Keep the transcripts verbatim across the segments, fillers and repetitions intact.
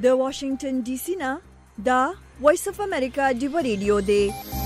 د واشنگټن ډي سي نه دا وایس اف امریکا ډیو ریډیو دی.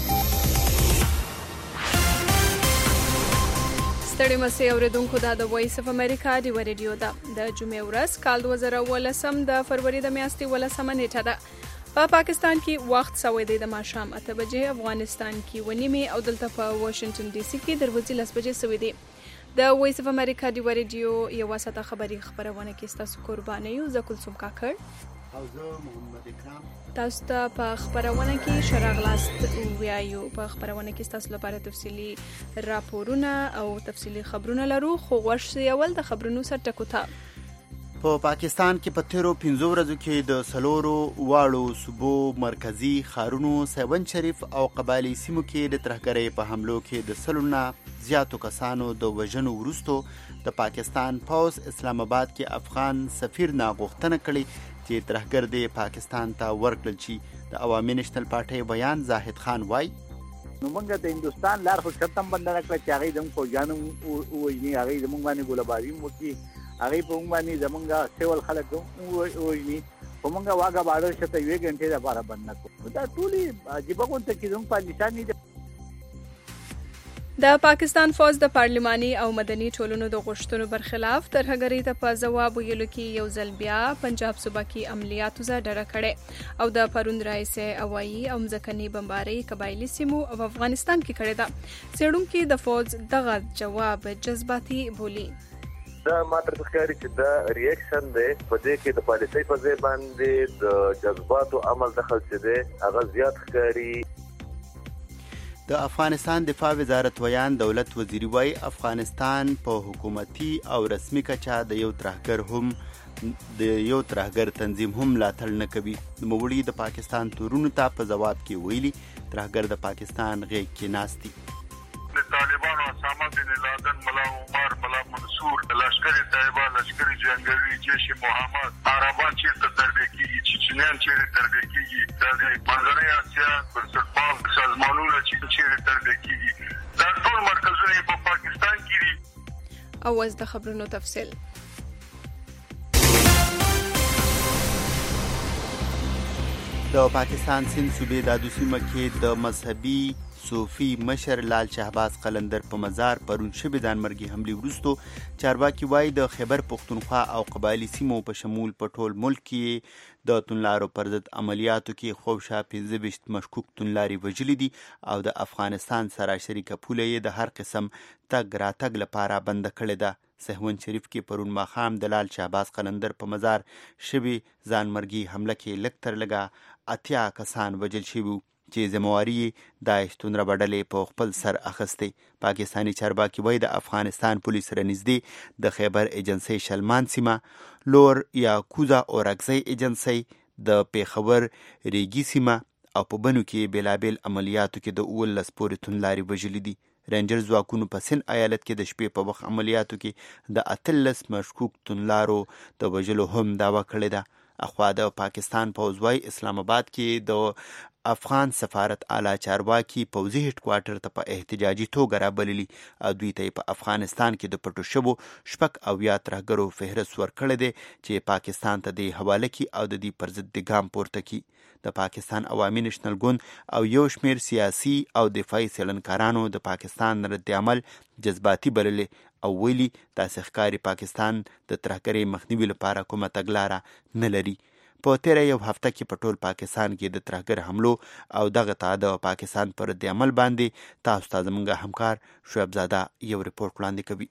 ستړي مسئ اوریدونکو دا د وایس اف امریکا ډیو ریډیو ده. د جمعې ورځ کال دوه زره اوولسم د فروری د میاشتې اوولسمه نیټه ده. په پا پاکستان کې وخت سوی دی د ماښام اته بجې، افغانستان کې و نیمې او دلته په واشنگټن ډي سي کې دروازې لس بجې سوی دی. د وایس اف امریکا ډیو ریډیو یوه ساعته خبري خپرونه کې ستاسو قرباني یو زه کلثوم کاکړ او زه محمد اکرام تاسو ته په خبرونه کې ښه راغلاست وایو. په خبرونه کې ستاسو لپاره تفصیلي راپورونه او تفصیلي خبرونه لرو، خو غوښ شئ اول د خبرونو سر ټکو ته. په پاکستان کې په تیرو پنځو ورځو کې د څلورو واړو صوبو مرکزي ښارونو سیون شریف او قبایلي سیمو کې د ترهګرۍ په حملو کې د سلو نه زیاتو کسانو د وژنو وروستو د پاکستان پوځ اسلام آباد کې افغان سفیر نه غوښتنه کړې چې ترهګر دې پاکستان ته ورکړل شي. د عوامي نېشنل پارټۍ بیان زاهد خان وایي نو موږ د هندوستان لار خو چرته بند نه کړه چې هغې زموږ فوجیان ووژني، هغې زموږ باندې ګولهباري هم وکړي، هغې په موږ باندې زموږ سیول خلک هم ووژني، خو موږ واګه بارډر شته یوې ګنټې لپاره بند نه کړو. دا ټولې عجیبه غونته چې زموږ پالیسانې ده. د پاکستان فوج د پارلماني او مدني ټولنو د غوښتنو برخلاف ترهګرۍ ته په ځواب ویلو کې یو ځل بیا پنجاب صوبه کې عملیاتو زه ډډه کړې او د پرون راهیسې هوایي او ځمکنۍ بمبارۍ قبایلي سیمو او افغانستان کې کړې ده. څېړونکي د فوج دغه جواب جذباتي بولي. دا ماته ښکاري چې دا ریاکشن دی په دې کې د پالیسۍ په ځای باندې د جذباتو عمل دخل چې دی هغه زیات ښکاري. د افغانستان دفاع وزارت ویان دولت وزیری وایي افغانستان په حکومتي او رسمي کچه د یو ترهګر هم د یو ترهګر تنظیم هم ملاتړ نه کوي. نوموړي د پاکستان تورونو ته په ځواب کې ویلي ترهګر د پاکستان غیږ کې ناست دي. د طالبانو اسامه بن لادن، ملا عمر، ملا منصور، لشکري طیبه، لشکري جنگوي، جيش محمد، عربان چیرته تربیه کیږي، چچنیان چیرته تربیه کیږي، د منځنۍ اسیا بنسټپال سازمانونه چیرته تربیه کیږي، دا ټول مرکزونه په پاکستان کې دي. او اوس د خبرونو تفصیل. د پاکستان سند صوبې دادو سیمه کې د مذهبي صوفي مشر لال شهباز قلندر په مزار پرون شوې ځانمرګي حملې وروستو چارواکي وایي د خیبر پښتونخوا او قبایلي سیمو په شمول په ټول ملک کې د توندلارو پر ضد عملیاتو کې خوشا پنځه ویشت مشکوک توندلاري وژلي دي او د افغانستان سراسري پوله یې د هر قسم تګ راتګ لپاره بنده کړې ده. سهون شریف کې پرون ماښام د لال شهباز قلندر په مزار شوې ځانمرګي حمله کې لږ تر لږه اتیا کسان وژل شوي چې ذمواري داعش توندره ډلې په خپل سر اخیستی. پاکستاني چارواکي وایي د افغانستان پولیس سره نږدې د خیبر ایجنسۍ شلمان سیمه، لور یا کوزا اورکزۍ ایجنسۍ، د پیښور ریګي سیمه او په بنو کې بېلابېل عملیاتو کې د اوولس پورې توندلاري وژلي دي. رینجر ځواکونو په سند ایالت کې د شپې په وخت عملیاتو کې د اتلس مشکوک توندلارو د وژلو هم دعوه کړې ده. اخوا د پاکستان پوځ وایي اسلام آباد کې د افغان سفارت اعلی چارواکي پوځي هډ کوارټر ته په احتجاجي توګه رابللي او دوی ته په افغانستان کې د پټو شوو شپږ اویا ترهګرو فهرست ورکړی دی چې پاکستان ته د حواله کړي او د دې پر ضد د ګام پورته کړي. د پاکستان عوامي نېشنل ګوند او یو شمېر سیاسي او دفاعي څېړنکارانو د پاکستان رد عمل جذباتي بللې او ویلي داسې ښکاري پاکستان د ترهګرۍ مخنیوي لپاره کومه تګلاره نه لري. په تیره یو هفته کې په ټول پاکستان کې د ترهګر حملو او دغه ته د پاکستان پر رد عمل باندې تاسو ته زموږ همکار شعیب زاده یو رپورټ وړاندې کوي.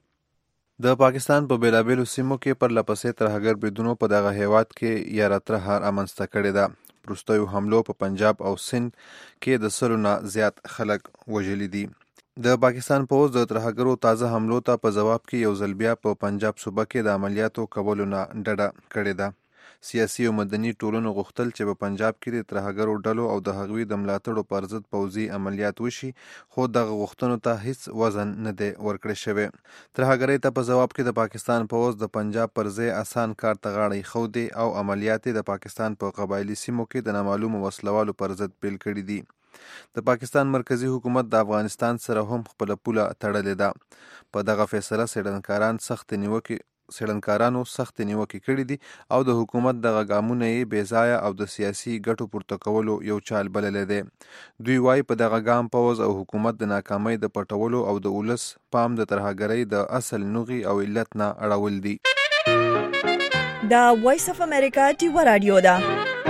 د پاکستان په بیلابېلو سیمو کې پر لپسې ترهګر بریدونو په دغه هیواد کې یاره هار امنځته کړې ده. وروستیو حملو په پنجاب او سند کې د سلو نه زیات خلک وژلي دي. د پاکستان پوځ د ترهګرو تازه حملو ته په ځواب کې یو ځل بیا په پنجاب صوبه کې د عملیاتو کولو نه ډډه کړې ده. سیاسي او مدني ټولنو غوښتل چې په پنجاب کې د ترهګرو ډلو او د هغوی د ملاتړو پر ضد پوځي عملیات وشي، خو دغه غوښتنو ته هیڅ وزن نه دی ورکړی شوی. ترهګرۍ ته په ځواب کې د پاکستان پوځ د پنجاب پر ځای اسان کار ته غاړه ایښودې او عملیات د پاکستان په قبایلي سیمو کې د نامعلومو وسلوالو پر ضد پیل کړي دي. د پاکستان مرکزی حکومت د افغانستان سره هم خپله پوله تړلې ده. په دغه فیصله څېړنکاران سخت نیوکې څېړنکارانو سخت نیوکې کړې دي او د حکومت دغه ګامونه یې بې ځایه او د سیاسي ګټو پورته کولو یو چال بللی دی. دوی وایي په دغه ګام پوځ او حکومت د ناکامۍ د پټولو او د ولس پام د ترهګرۍ د اصل نوغي او علت نه اړول دي. دا وایس اف امریکا ټیوا رادیو ده.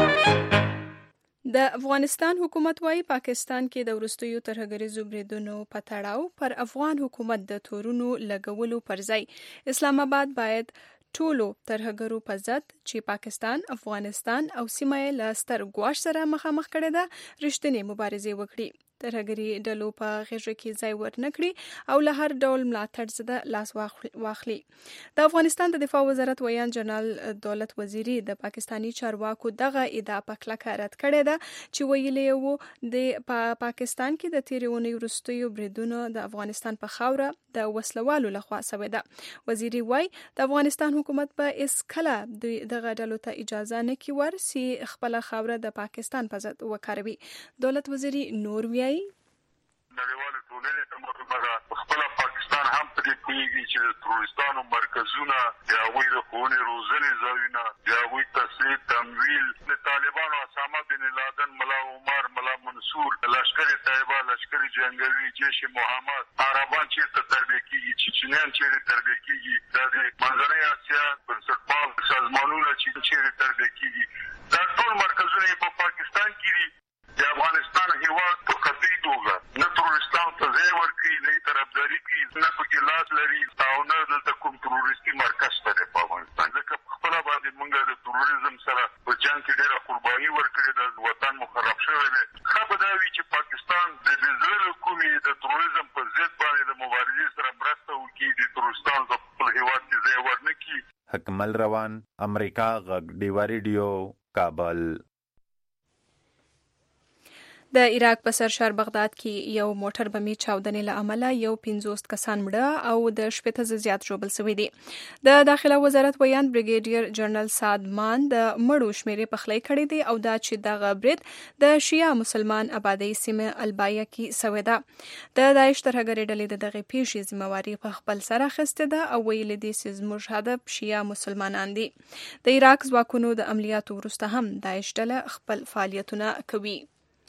د افغانستان حکومت وايي پاکستان کې د وروستیو ترهګریزو بریدونو په تړاو پر افغان حکومت د تورونو لګولو پر ځای اسلام آباد باید ټولو ترهګرو په ضد چې پاکستان، افغانستان او سیمه یې له ستر ګواښ سره مخامخ کړې ده رښتینې مبارزې وکړي، ترهګري ډلو په غېږ کې ځای ورنکړي او له هر ډول ملاتړ څخه لاس واخلي. د افغانستان د دفاع وزارت ویان جنرال دولت وزیری د پاکستانی چارواکو دغه ادعا په کلکه رد کړې ده چې ویلي وو د پا پاکستان کې د تیرې اونۍ وروستیو بریدونو د افغانستان په خاوره د وسلوالو لخوا شوې ده. وزیری وایي د افغانستان حکومت په اس کله دغه ډلو ته اجازه نه کوي ورسي خپل خاوره د پاکستان په ضد وکاروي. دولت وزیری نور وی نړیواله ټولنې ته معلومه ده خپل پاکستان هم پرې پوهېږي چې د تروریستانو مرکزونه د هغوی د ښوونې روزنې ځایونه د هغوی تسلیح تمویل د طالبانو اسامه بن لادن، ملا عمر، ملا منصور، لشکر طیبه، لشکر جنګوي، جیش محمد، عربان چیرته تربیه کېږي، چچنیان چیرې تربیه کېږي، دا د منځنۍ اسیا بنسټپال سازمانونه چیرې تربیه کېږي، دا ټول مرکزونه په پاکستان کې دي. د افغانستان هیواد په قطعي توګه نه تروریستانو ته ځای ورکوي، نه یې طرفداري کوي، نه پکې لاس لري او نه دلته کوم تروریستي مرکز شته دی په افغانستان. ځکه په خپله باندې موږ د تروریزم سره په جنګ کې ډېره قرباني ورکړې ده، وطن مو خراب شوی دی. ښه به دا وي چې پاکستان د زړه له کومې د تروریزم په ضد باندې د مبارزې سره مرسته وکړي، د تروریستانو ته خپل هیواد کې ځای ورنه کړي. حکمل روان، امریکا غږ، ډیوا ریډیو، کابل. د عراق په سرشار بغداد کې یو موټر بمي چاودنې له امله یو پنځوس کسان مړه او د شپېته زیات ژوبل شوي دي. د داخله وزارت ویان بریګیډیر جنرال سادمان د مړو شمیرې پخلی کړې دي او دا چې دغه برید د شیعه مسلمان آبادی سیمه البایا کې شوی ده. د داعش ترهګرې ډلې د دغه پیښې ذمہواري په خپل سر اخیستې ده او ویلي دي چې زموږ هدف شیعه مسلمانان دي. د عراق ځواکونو د عملیاتو وروسته هم داعش ډله خپل فعالیتونه کوي.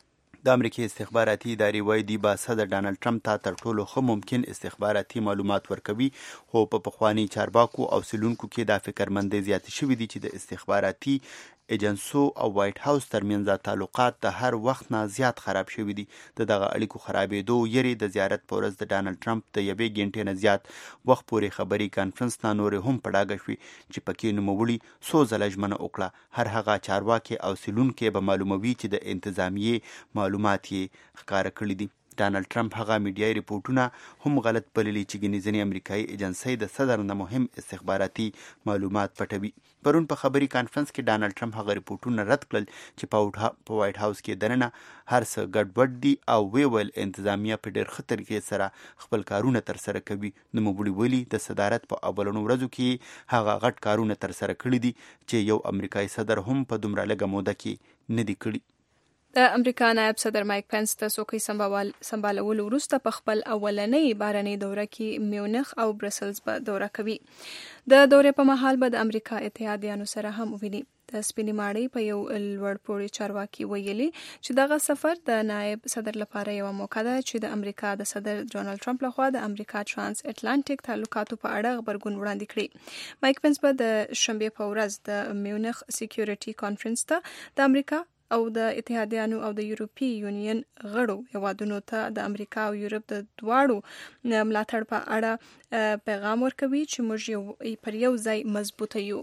د امریکای استخباراتي ادارې وایي دوی به صدر ډانلډ ټرمپ ته تر ټولو ښه ممکن استخباراتي معلومات ورکوي، خو په پخواني چارواکو او سیلونکو کې دا فکرمندۍ زیاتې شوي دي چې د استخباراتي ایجنسو او وایټ هاوس ترمنځ تعلقات د هر وخت نه زیات خراب شوي دي. د دغه اړیکو خرابېدو یېرې د زیارت په ورځ د ډانلډ ټرمپ د یوې ګنټې نه زیات وخت پورې خبري کانفرنس نه نورې هم په ډاګه شوي چې پکې نوموړي څو ځله ژمنه وکړه هر هغه چارواکي او سیلونکي به معلوموي چې د انتظامیې معلومات یې ښکاره کړي دي. ډانلډ ټرمپ هغه میډیایي ریپورټونه هم غلط بللي چې ګنې ځینې امریکایي ایجنسۍ د صدر نه مهم استخباراتي معلومات پټوي. پرون په خبري کانفرنس کې ډانلډ ټرمپ هغه ریپورټونه رد کړل چې په وایټ هاوس کې دننه هر څه ګډوډ دي او وی ویل انتظامیه په ډېر ښه طریقې سره خپل کارونه ترسره کوي. نوموړي ویلي د صدارت په اولنو ورځو کې هغه غټ کارونه ترسره کړي دي چې یو امریکایي صدر هم په دومره لږه موده کې نه دي کړي. د امریکا نائب صدر مایک پنس د څوکۍ سمبالولو وروسته په خپل اولنۍ بهرنۍ دوره کې میونخ او برسلز به دوره کوي. د دورې په مهال به د امریکا اتحادیانو سره هم وویني. د سپینې ماڼۍ په یو لوړ پوړي چارواکي ویلي چې دغه سفر د نائب صدر لپاره یو موقع ده چې د امریکا د صدر ډونالد ټرمپ لخوا د امریکا ترانس اټلانټیک تعلقاتو په اړه خبرګون وړاندې کړي. مایک پنس به د شنبې په ورځ د میونخ سکیورټي کانفرنس ته د امریکا او د اتحادیانو او د یورپی یونین غړو هیوادونو ته د امریکا او یورپ د دواړو ملاتړ په اړه پیغام ورکوي چې موږ یو پر یو ځای مضبوطه یو.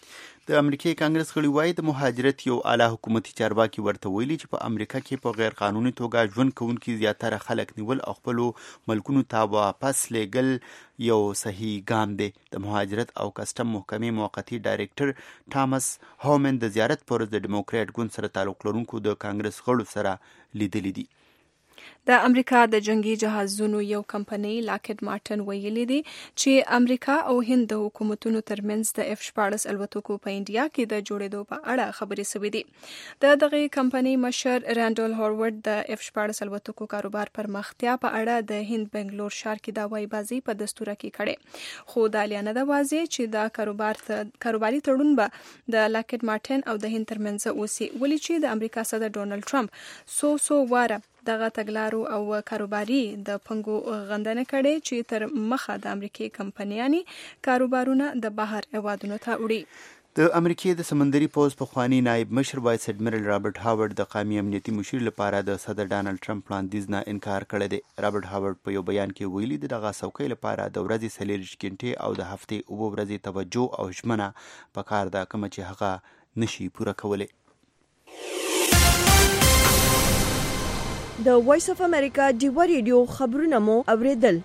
د امریکای کانګرس غړي وایي د مهاجرت یو اعلی حکومتي چارواکي ورته ویلي چې په امریکا کې په غیر قانوني توګه ژوند کوونکي زیاتره خلک نیول او خپلو ملکونو ته واپس لیږل یو صحیح ګام دی. د مهاجرت او کسټم محکمې موقتي ډایرکټر ټامس هومن د زیارت پر د ډیموکرات ګوند سره تعلق لرونکو د کانګرس غړو سره لیدلي دي. د امریکا د جنگي جهازونو یو کمپنۍ لاکهډ مارټن ویلي دي چې امریکا او هند د حکومتونو ترمنځ د اف شپاړس الوتکو په انډیا کې د جوړېدو په اړه خبرې شوې دي. د دغه کمپنۍ مشر رانډل هاورډ د اف شپاړس الوتکو کاروبار پرمختیا په اړه د هند بنگلور ښار کې د وای بازي په دستور کې کړي، خو دا لیانه د واضح چې دا کاروبار کاروباري تړون به د لاکهډ مارټن او د هند ترمنځ اوسي، ولې چې د امریکا صدر ډونالد ټرمپ سو سو واره دغه تګلارو او کاروباري د پنګو غندنه کړي چې تر مخه د امریکای کمپنیاني کاروبارونه د بهر هیوادونو ته وړي. د امریکای د سمندري پوځ پخوانی نائب مشر وایس اډمیرل رابرټ هاورډ د قومي امنیتي مشیر لپاره د صدر ډانلډ ټرمپ وړاندیز نه انکار کړی دی. رابرټ هاورډ په یو بیان کې ویلي د دغه څوکۍ لپاره د ورځې څلېرویشت غنټې او د هفتې اووه ورځې توجه او ژمنه پکار ده، کومه چې هغه نشي پوره کولی. د وایس اف امریکا ډیوا ریډیو خبرونه مو اوریدل.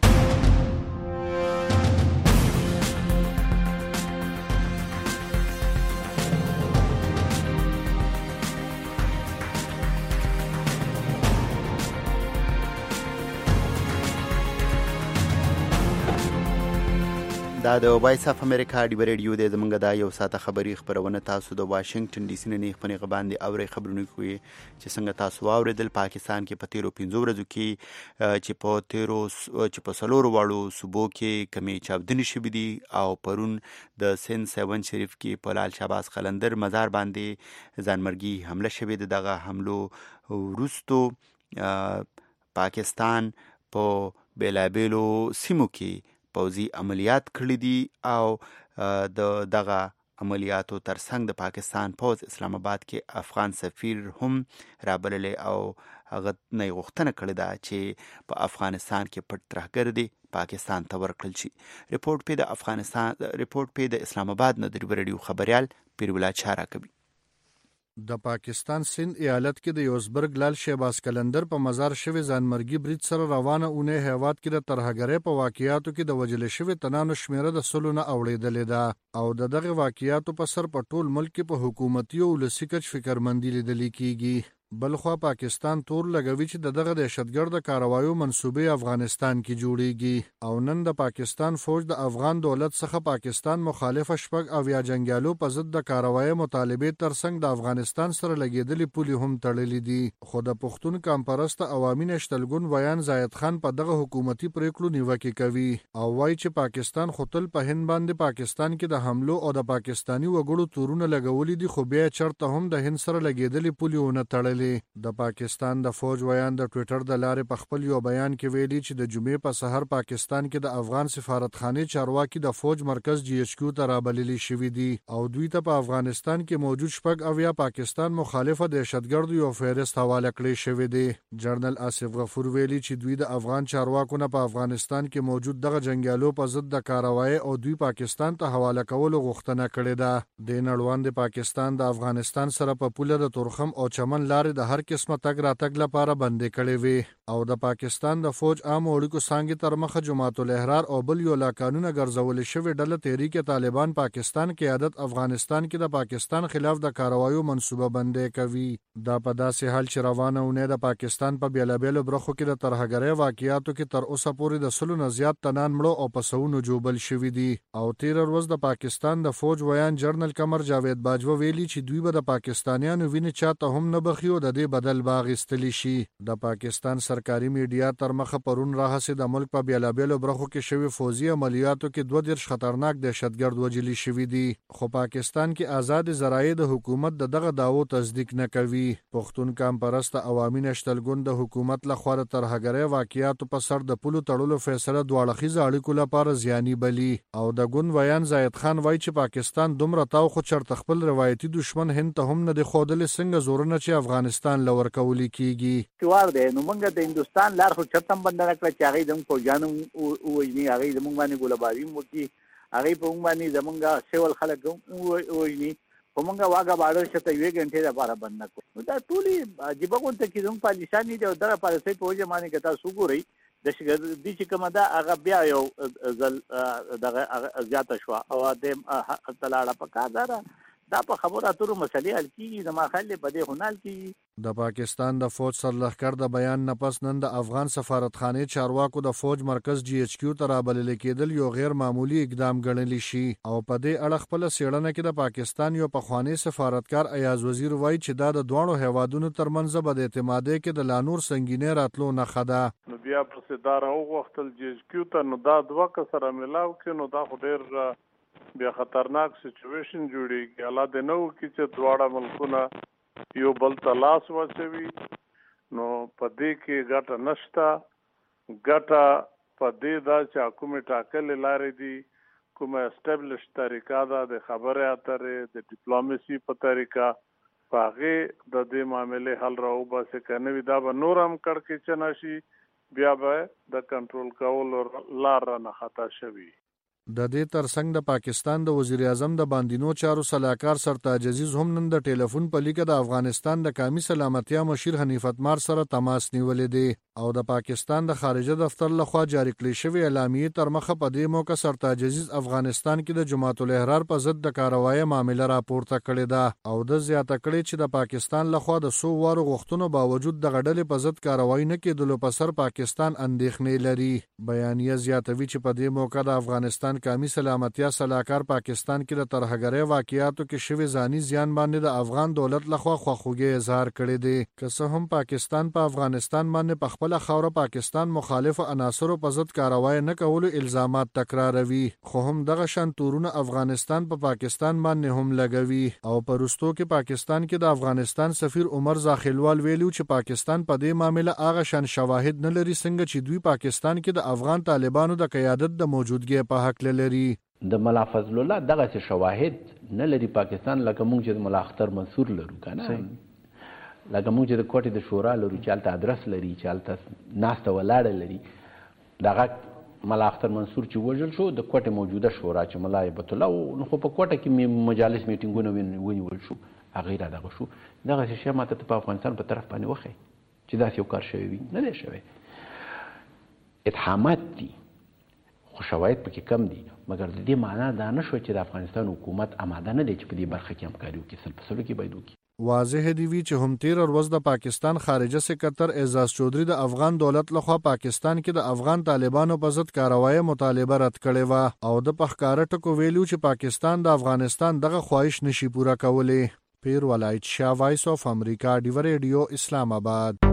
دا د وایس اف امریکا ډیوا ریډیو د زمونږ د یو ساعته خبري خبرونه تاسو د واشنگټن ډي سي نه نه خپل غباندې اوري خبرونه کوي چې څنګه تاسو واوریدل. پاکستان کې په تیرو پنځو ورځو کې چې په تیرو چې په سلورو واړو صوبو کې کمی چاودنې شوې دي او پرون د سن سیون شریف کې په لال شهباز قلندر مزار باندې ځانمرګي حمله شوې ده. دغه حملو وروسته پاکستان په بیلابیلو سیمو کې پوځي عملیات کړي دي او د دغه عملیاتو ترڅنګ د پاکستان پوځ اسلام آباد کې افغان سفیر هم رابللی او هغه نه غوښتنه کړې ده چې په افغانستان کې پټ ترهګر دي پاکستان ته ورکړل شي. ریپورت پې د افغانستان ریپورت پې د اسلام آباد نه د ریډیو خبريال پیرولای چارا کوي. د پاکستان سند ایالت کې د یوزبرګ لال شهباز قلندر په مزار شوی ځانمرګي برید سره روانه اونۍ هیواد کې د ترهګرۍ په واقعیاتو کې د وجل شوی تنانو شمیره د سلو نه اوړېدلې ده او د دغه واقعیاتو په سر په ټول ملک کې په حکومتي او ولسي کچ فکرمندي لیدل کېږي. بلخوا پاکستان تور لګوي چې دغه دهشتګرد کاروایو منسوبې افغانستان کې جوړیږي او نن د پاکستان فوج د افغان دولت څخه پاکستان مخالف شپږ او یا جنگیالو په ضد د کاروای مطالبه ترڅنګ د افغانستان سره لګیدلې پولي هم تړلې دي. خو د پښتون کمپرست عوامي نشتلګون ویان زاید خان په دغه حکومتي پریکړو نیوکه کوي او وایي چې پاکستان خپل په هند باندې پاکستان کې د حملو او د پاکستانی وګړو تورونه لګولې دي، خو بیا چرته هم د هند سره لګیدلې پولي ونه تړلې. د پاکستان د فوج ویان د ټوئیټر د لارې په خپل یو بیان کې ویلي چې د جمعې په سحر پاکستان کې د افغان سفارتخانه چارواکي د فوج مرکز جی ایچ کیو ته رابللي شوی دي او دوی ته په افغانستان کې موجود شپږ او یا پاکستان مخالفه دهشتګرد یو فهرست حواله کړی شوی دی. جنرال آصف غفور ویلي چې دوی د افغان چارواکو نه په افغانستان کې موجود دغه جنگیالو په ضد د کاروای او دوی پاکستان ته حواله کولو غوښتنه کړې ده. د نړوان د پاکستان د افغانستان سره په پوله د تورخم او چمن لارې د هر قسمه تګ راتګ لپاره بندي کړي وي او د پاکستان د فوج عام اړیکو څنګه تر مخه جماعت الاحرار او بل یو لا قانون ګرځول شوی ډله تحریک طالبان پاکستان قیادت افغانستان کې د پاکستان خلاف د کاروایو منصوبه بندي کوي. دا په داسې حال چې روانه ونه د پاکستان په بیلابېلو برخو کې د ترهګرۍ واقعیاتو کې تر اوسه پورې د سلو نه زیات تنان مړو او پسونو جوبل شوی دي او تیر ورځ د پاکستان د فوج ویان جنرال قمر جاوید باجوه ویلي چې دوی به د پاکستانیانو ویني چاته هم نه بخي او د دې بدل باغستلی شي. د پاکستان سرکاري میډیا تر مخه پرون راهسه د ملک په بیلابېلو برخو کې شوی فوزي عملیاتو کې دوه دیرش خطرناک دهشتګرد وجلی شوی دي، خو پاکستان کې آزاد ذرایع د حکومت د دغه داوو تصدیق نه کوي. پښتون کمپرست عوامي نشتلګون د حکومت لخوا د ترهګرۍ واقعیاتو په سر د پولو تړلو فیصله دواړه خيزه اړیکو لپاره زیانی بلی او د ګوند ویان زاید خان وایي چې پاکستان دومره تاو خو چرته خپل روایتي دشمن هند ته هم نه دی خودل څنګه زورونه چې افغانستان لور کولی کیږي. چوار دی نو موږ د هندستان لار خو چتم بندنه کړ چې هغه دم کو جانم او ویني هغه زموږ باندې ګولباري مو کی هغه په موږ باندې زمونږه سیول خلک او ویني په موږ واګه باندې شته یو غنټه لپاره بند نکو. دا ټولي عجیب غونته کې زموږ پالیسانی دی او دغه پالیسي په وجه باندې کتا سوګوري د شګر دي چې کومه دا هغه بیا یو ځل دغه زیاته شو او د تلاړه په کار دا دا په خبرو اترو مسلې حل کیږي د ماخلې په دې هنال کیږي. د پاکستان د فوج سرلښکر د بیان نه پس نن د افغان سفارتخانې چارواکو د فوج مرکز جی ایچ کیو ته رابلل کېدل یو غیر معمولی اقدام ګڼلی شي او په دې اړه خپل څېړنه کې د پاکستان یو پخوانی سفارتکار ایاز وزیر وایي چې دا د دوه هیوادونو ترمنځ به د اعتمادۍ کې د لا نور سنگینې راتلو نښه ده. نو بیا پر صدار او وختل جی ایچ کیو ته نو دا دوه کسره ملاو کې نو دا خو ډېر بیا خطرناک سچویشن جوړیږي. الله دې نه وکړي چې دواړه ملکونه یو بل ته لاس واچوي. نو په دې کې ګټه نشته. ګټه په دې ده چې کومې ټاکلې لارې دي، کومه اسټابلیش طریقه ده د خبرې اترې د ډیپلوماسي په طریقه، په هغې د دې معاملې حل راوباسي. که نه وي دا به نور هم کړکېچنه شي، بیا به د کنټرول کولو لار رانه خطا شوي. د دې ترڅنګ د پاکستان د وزیر اعظم د باندینو چارو سلاکار سرتاج عزیز هم نن د ټلیفون په لیکه د افغانستان د قومي سلامتیا مشیر حنیف اتمار سره تماس نیولې دی او د پاکستان د خارجه دفتر لخوا جاری کړې شوې اعلامیې تر مخه په دې موقع سرتاج عزیز افغانستان کې د جماعت الاحرار په ضد د کاروایی معامله راپورته کړې ده او د زیاته کړې چې د پاکستان لخوا د سو وارو غوښتنو باوجود د غډلې په ضد کاروایی نه کېدلو په سر پاکستان اندېښنې لري. بیانیه زیاتوي چې په دې موقع د افغانستان قومي سلامتیا سلاکار پاکستان کې د ترهګرۍ واقعیاتو کې شوی ځاني زیان باندې د افغان دولت لخوا خواخوږي اظهار کړی دی. که څه هم پاکستان په پا افغانستان باندې په خپل خاوره پاکستان مخالف عناصرو په ضد کاروایی نه کولو الزامات تکراروي، خو هم دغه شان تورونه افغانستان په پا پاکستان باندې هم لګوي او په وروستو کې پاکستان کې د افغانستان سفیر عمر زاخیلوال ویلو چې پاکستان په دې معاملې هغه شان شواهد نه لري څنګه چې دوی پاکستان کې د افغان طالبانو د قیادت د موجودګۍ په حق لري. د ملا فضل الله دغه شواهد نه لري پاکستان، لکه موږ چې د ملا اختر منصور لرو کنه، لکه موږ چې د کوټې د شورا لرو چې هلته ادرس لري، چې هلته ناسته ولاړه لري. دغه ملا اختر منصور چې وژل شو د کوټې موجوده شورا چې ملا هیبت الله نو خو په کوټه کې مجالس میټینګونه ونیول شو، هغې را دغه شو. دغسې شی ماته په افغانستان په طرف باندې وښی چې داسې یو کار شوی وي، نه دی شوی. اتهامات دي خو شواهد پکې کم دي، مګر د دې معنا دا نه شو چې د افغانستان حکومت آماده نه دی چې په دې برخه کې همکاري وکړي، سل په سلو کې باید وکړي. واضح دی وی چې هم تیر ورځ د پاکستان خارجه سکرټر اعزاز چودھری د افغان دولت لخوا پاکستان کې د افغان طالبانو په ضد کاروایی مطالبه رد کړې و او د پخکاره ټکو ویلو چې پاکستان د افغانستان دغه خواهش نشي پوره کولی. پیر ولایت شاه، وایس اف امریکا، ډیو ریډیو، اسلام آباد.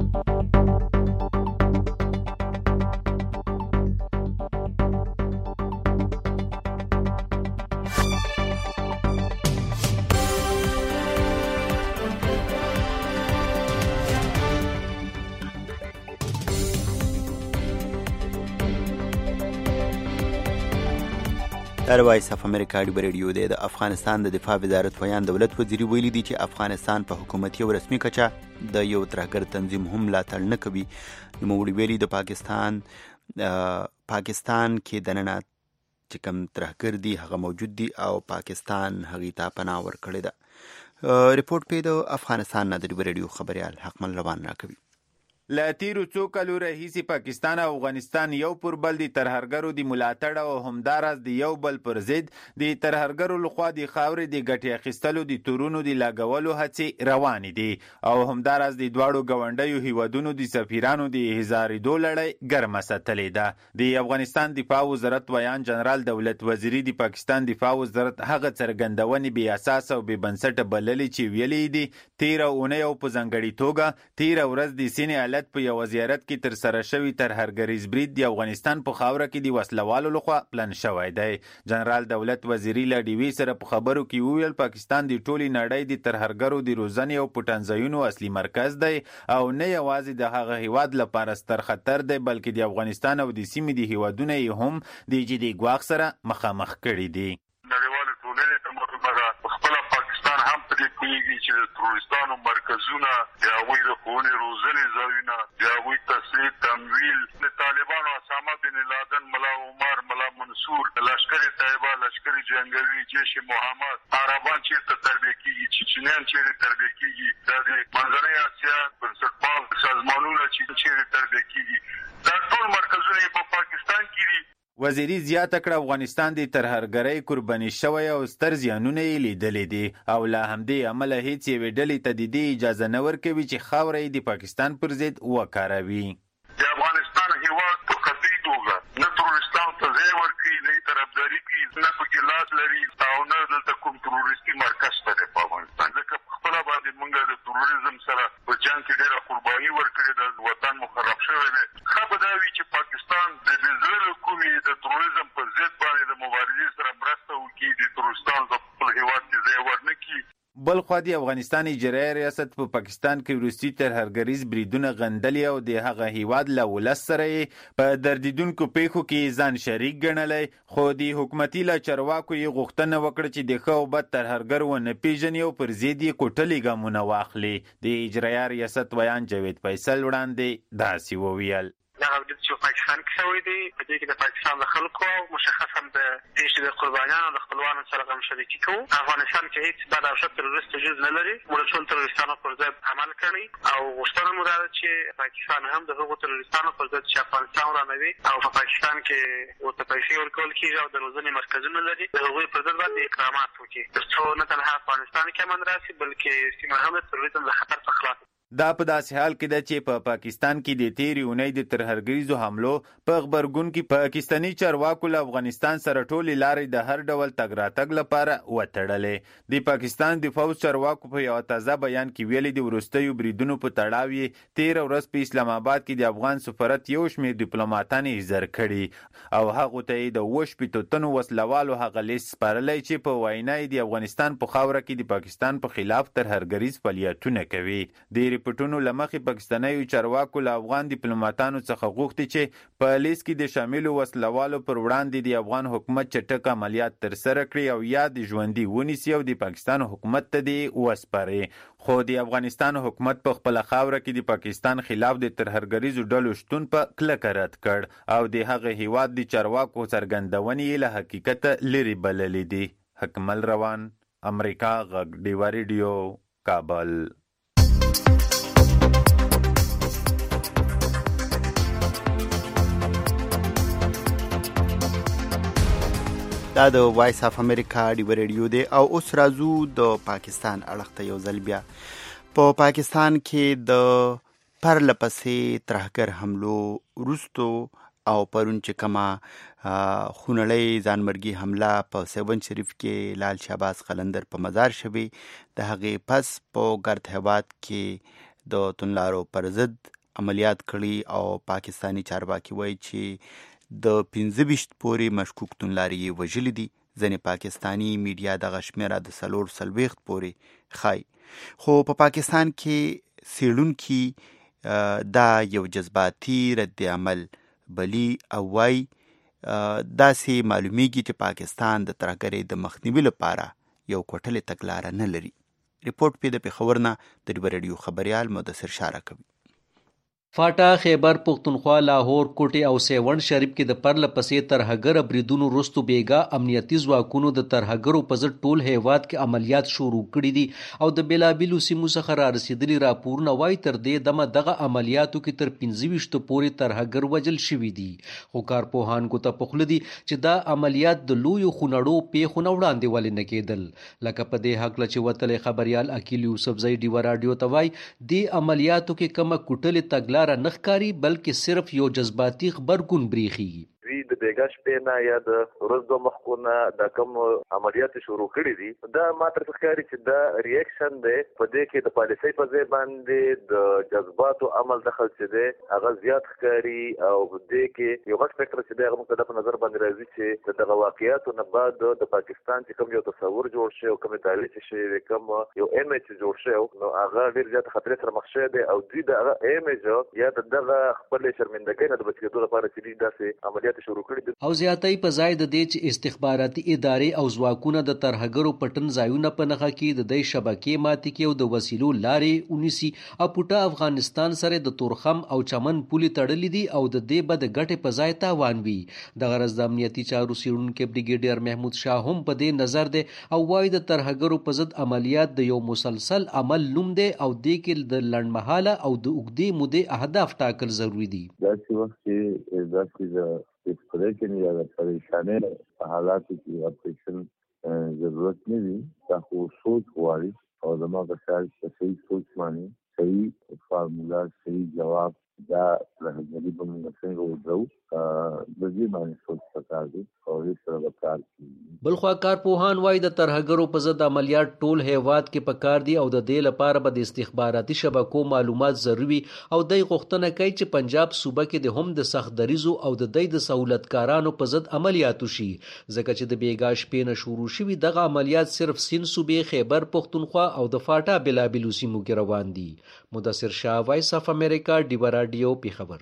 در وایس اف امریکا ډیو ریډیو دی. د افغانستان د دفاع وزارت ویان دولت وزیری ویلي دی چې افغانستان په حکومتي او رسمي کچه د یو ترهګر تنظیم هم ملاتړ نه کوي. نوموړي ویلي د پاکستان پاکستان کې دننه چې کوم ترهګر دي هغه موجود دي او پاکستان هغې ته پناه ورکړې ده. ریپورټ پې د افغانستان نه د ډیو ریډیو خبریال حقمل روان راکوي. له تیرو څو کلو راهیسې پاکستان او افغانستان یو پر بل د ترهګرو د ملاتړ او همداراز د یو بل پر ضد د ترهګرو لخوا د خاورې د ګټې اخیستلو د تورونو د لاګولو هڅې روانې دي او همداراز د دواړو ګاونډیو هیوادونو د سفیرانو د احضارېدو لړۍ ګرمه ساتلې ده. د افغانستان دفاع وزارت ویان جنرال دولت وزیری د پاکستان دفاع وزارت هغه څرګندونې بې اساس او بې بنسټه بللې چې ویلې دي تیره اونۍ او په ځانګړې توګه تیره ورځ د سینې په یو زیارت کې تر سره شوی ترهګریز برید د افغانستان په خاوره کې د وسلوالو لخوا پلان شوی دی. جنرال دولت وزیری له ډیوی سره په خبرو کې وویل پاکستان د ټولي نړۍ د ترهګرو د روزنې او پټنځایونو اصلي مرکز دی او نه یوازې د هغه هیواد لپاره ستر خطر دی بلکې د افغانستان او د سیمې د هیوادونو یې هم د جدي ګواښ سره مخامخ کړي دي. چې د تروریستانو مرکزونه د هغوی د ښوونې روزنې ځایونه د هغوی تصریح تمویل د طالبانو اسامه بن لادن، ملا عمر، ملا منصور، لشکر طیبه، لشکر جنگوي، جیش محمد، عربان چیرته تربیه کیږي، چچنیان چیرې تربیه کیږي، دا د منځنۍ اسیا بنسټپال سازمانونه چې چیرې تربیه کیږي، دا ټول مرکزونه په پاکستان کې دي. وزیري زیاته کړه افغانستان د ترهګرۍ قرباني شوی او ستر زیانونه یې لیدلي دي او له همدې امله هیڅ یوې ډلې ته د دې اجازه نه ورکوي چې خاوره یې د پاکستان پر ضد وکاروي. د افغانستان هیواد په قطعي توګه نه تروریستانو ته ځای ورکوي، نه یې طرفداري کوي، نه پکې لاس لري او نه دلته کوم تروریستي مرکز ته دی په افغانستان. ځکه په خپله باندې موږ د تروریزم سره په جنګ کې ډېره قرباني ورکړې ده، وطن مو خراب شوی دی. ښه به دا وي چې پاکستان د زړه له کومې د تروریزم په ضد باندې د مبارزې سره مرسته وکړي، د تروریستانو د خپل هیواد کې ځای ورنه کړي. بل خوا د افغانستان اجرایي ریاست په پاکستان کې وروستي ترهګریز بریدونه غندلي او د هغه هیواد له ولس سره یې په دردیدونکو پیښو کې ځان شریک ګڼلی، خو د حکومتي له چارواکو یې غوښتنه وکړه چې د ښه او بد ترهګر ونه پیژني او پر ضد یې کوټلي ګامونه واخلي. د اجرایي ریاست ویان جاوید فیصل وړاندې داسې وویل: دغه برید چې پاکستان کې شوی دی په دې کې د پاکستان د خلکو مشخصا د دې د قربانیانو د خپلوانو سره غم شریکي کوو. افغانستان کې هیڅ بد او ښه تروریست وجود نه لري، موږ ټول تروریستانو پر ضد عمل کړی او غوښتنه مو دا ده چې پاکستان هم د هغو تروریستانو پر ضد چې افغانستان ورانوي او په پاکستان کې ورته پیسې ورکول کېږي او د روزنې مرکزونه لري، د هغوی پر ضد باندې اقدامات وکړي تر څو نه تنها افغانستان کې امن راشي بلکې سیمه هم د تروریزم له خطر څخه خلاصه. دا په داسې حال کې ده چې په پا پاکستان کې د تیرې اونۍ د ترهګریزو حملو په غبرګون کې پاکستاني چارواکو له افغانستان سره ټولې لارې د هر ډول تګ راتګ لپاره وتړلې. د پاکستان د پوځ چارواکو په یوه تازه بیان کې ویلي د وروستیو بریدونو په تړاو یې تېره ورځ په اسلام آباد کې د افغان سفارت یو شمېر ډیپلوماتان حاضر کړي او هغو ته یې د اووه شپېتو تنو وسلوالو هغه لیست سپارلی چې په وینا یې د افغانستان په خاوره کې د پاکستان په خلاف ترهګریز فعالیتونه کوي. د ریپورټونو له مخې پاکستانیو چارواکو له افغان ډیپلوماتانو څخه غوښتي چې په لیست کې د شاملو وسلوالو پر وړاندې د افغان حکومت چټک عملیات ترسره کړي او یا د ژوندي ونیسي او د پاکستان حکومت ته دې وسپاري. خو د افغانستان حکومت په خپله خاوره کې د پاکستان خلاف د ترهګریزو ډلو شتون په کلکه رد کړ او د هغه هیواد د چارواکو څرګندونې یې له حقیقته لرې بللې دي. حکمل روان، امریکا غږ، ډیوا ریډیو، کابل. دا د وایس اف امریکا ډیوا ریډیو دی او اوس راځو د پاکستان اړخ ته یو ځل بیا. په پاکستان کې د پرله پسې ترهګر حملو وروستو او پرون چې کومه خونړۍ ځانمرګي حمله په سیون شریف کې لال شهباز قلندر په مزار شوی، د هغې پس په ګرد هیواد کې د توندلارو پر ضد عملیات کړي او پاکستانی چارواکي وایي چې د پنځه ویشت پورې مشکوک توندلاري یې وژلي دي. ځینې پاکستانی میډیا دغه شمېره د څلور څلوېښت پورې ښایي، خو په پا پاکستان کې څېړونکي دا یو جذباتي رد عمل بلی او وایي داسې معلومیږي چې پاکستان د ترهګرۍ د مخنیوي لپاره یو کوټلې تګلاره نه لري. ریپورټ پې د پېښور نه د ډیوا ریډیو خبریال مدثر شاره کوي. فاټا، خیبر پختونخوا، لاهور، کوټي او سیوڼ شریف کې د پرله پسې ترهګر بریدونو وروستو بیګا امنیتي ځواکونو د ترهګرو په ضد ټول هیواد کې عملیات شروع کړي دي او د بېلابېلو سیمو څخه را رسېدلي راپورونه وایي تر دې دمه دغه عملیاتو کې تر پنځه ویشتو پورې ترهګر وژل شوي دي. خو کارپوهان ګوته په خوله دي چې دا عملیات د لویو خونړو پیښو نه وړاندې ولې نه کېدل. لکه په دې هکله چې وتلی خبریال اکیل یوسفزی ډیوا راډیو ته وایي دې عملیاتو کې کومه کوټلې تګلاره نخکاری بلکې صرف یو جذباتي خبرګون بریخي. د بیګا شپې نه یا د ورځ دوه مخکونه دا کوم عملیات شروع کړي دي، دا ماته ښکاري چې دا ریاکشن دی په دې کې د پالیسۍ په ځای باندې د جذباتو عمل دخل چې دی هغه زیات ښکاري او دې کې یو غټ فکر چې دی هغه موږ ته په نظر باندې راځي چې د دغه واقعیاتو نه بعد د پاکستان چې کوم یو تصور جوړ شوی او کومې تحلیل چې شوی کوم یو ایمیج جوړ شوی نو هغه ډېر زیات خطرې سره مخ شوی دی او دوی د هغه ایمیج یا د دغه خپلې شرمندګۍ نه د بچ کېدو لپاره چې دوی داسې عملیات شروع او زیاتای په ځای د دې چې استخباراتي ادارې او ځواکونه د ترهګرو پټن ځایونه په نښه کې د دې شبکې ماتې کې او د وسیلو لارې ونیسي او پټه افغانستان سره د تورخم او چمن پولې تړلې دي او د دې بد ګټې په ځای تاوان وي. د غرض د امنیتي چارو څېړونکي بریګیډیر محمود شاه هم په دې نظر دی او وایي د ترهګرو په ضد عملیات د یو مسلسل عمل نوم دی او دې کې د لنډمهاله او د اوږدې مودې اهداف ټاکل ضروري دي. داسې وخت چې داسې ډسپریشن یا د پریشانۍ په حالاتو کې اپریشن ضرورت نه وي. دا خو سوچ غواړي او زما په خیال کې صحیح سوچ مانی صحیح فارمولا صحیح جواب دا راځي په موږ څنګه ودرو د دې باندې سوچ پکار دي او هیڅ سره کار کوي. بلخوا کارپوهان وايي د ترهګرو په ضد عملیات ټول هیواد کې پکار دي او د دې لپاره به د استخباراتي شبکو معلومات ضروري او د غوښتنه کوي چې پنجاب صوبه کې د هم د سخت دریزو او د دې د سہولتکارانو په ضد عملیات وشي ځکه چې د بیګا شپې نه شروع شوي دغه عملیات صرف سین صوبې خیبر پختونخوا او د فاټا بلابلو سیمو کې روان دي. مدثر شاه، وایس اف امریکا، ډیوا رادیو، پیښور.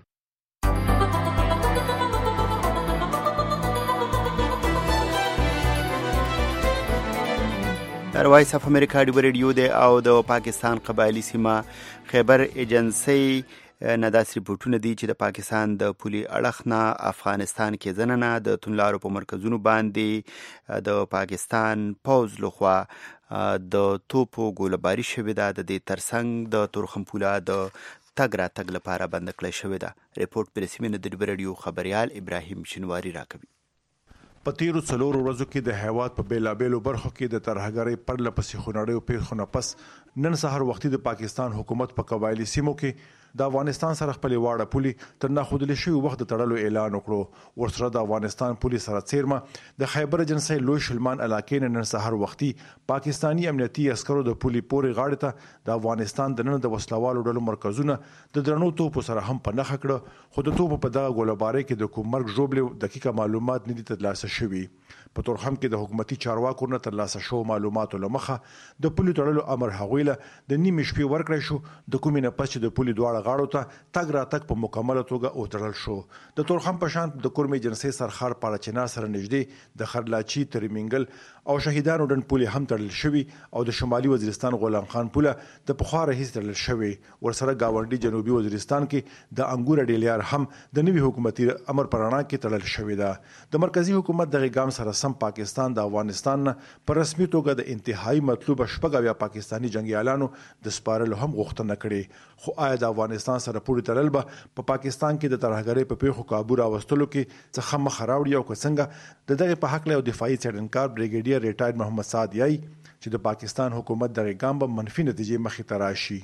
در وایس اف امریکا ډیوا رادیو دی او د پاکستان قبایلی سیمه خیبر ایجنسی نه داسې ریپورټونه دي چې د پاکستان د پولي اړخ نه افغانستان کې ځننه د تونلارو په مرکزونو باندې د پاکستان پوځ لخوا د توپو ګوله‌باري شوې ده. د دې ترڅنګ د تورخم پوله د تګ راتګ لپاره بند کړی شوې ده. ریپورټ پر سیمه د ډیوا رادیو خبريال ابراهیم شنواری راکوي. په تیرو څلورو ورځو کې د هیواد په بیلابیلو برخو کې د ترهګرۍ پرله پسې خونړیو پیښو نه پس نن سهار وختي د پاکستان حکومت په قبایلی سیمو کې د افغانستان سره خپل واړه پولي تر نه خودلې شوی وخت د تړلو اعلان وکړو. ورسره د افغانستان پولي سره څیرمه د خیبر ایجنسی لوی شلمان علاقې نن سهار وختي پاکستانی امنیتي عسکرو د پولي پورې غاړې ته د افغانستان د نن د وسلوالو ډلو مرکزونه د درنو توپو سره هم په نښه کړه، خو د توپو په دغه ګوله‌بارۍ کې د کوم مرګ ژوبلې دقیقه معلومات نه دي ترلاسه شوي. په تورخم کې د حکومتي چارواکو نه ترلاسه شو معلوماتو له مخه د پولي تړلو امر هغوی له د نیمې شپې ورکړی شو، د کومې نه پس چې د پولي دواړه غاړو ته تګ راتګ په مکمله توګه وتړل شو. د تورخم په شان د کورم ایجنسی سرخار پاړچنا سره نږدې د خرلاچي ترمنګل او شهیدانو ډن پولي هم تړل شوی او د شمالي وزیرستان غلام خان پوله د پخوا راهیسې تړل شوی. ورسره گاونډي جنوبي وزیرستان کې د انګور ډیلیار هم د نوي حکومتي امر پرانا کې تړل شوی ده. د مرکزی حکومت د غیګام سره سم پاکستان د افغانستان په رسمي توګه د انتهایی مطلوب شپږ بیا پاکستانی جنگیالانو د سپارلو هم غوښتنه کړې. خو آیا د افغانستان سره پوری تړل به په پا پاکستان کې د ترهګرۍ په پیښو کابو راوستلو کې څه مخ راوړي او څنګه د دغه په حق له دفاعي څېړنکار بریګیډیر ریټایر محمد سعد یای چې د پاکستان حکومت د غیګام به منفي نتیجې مخې ته راشي؟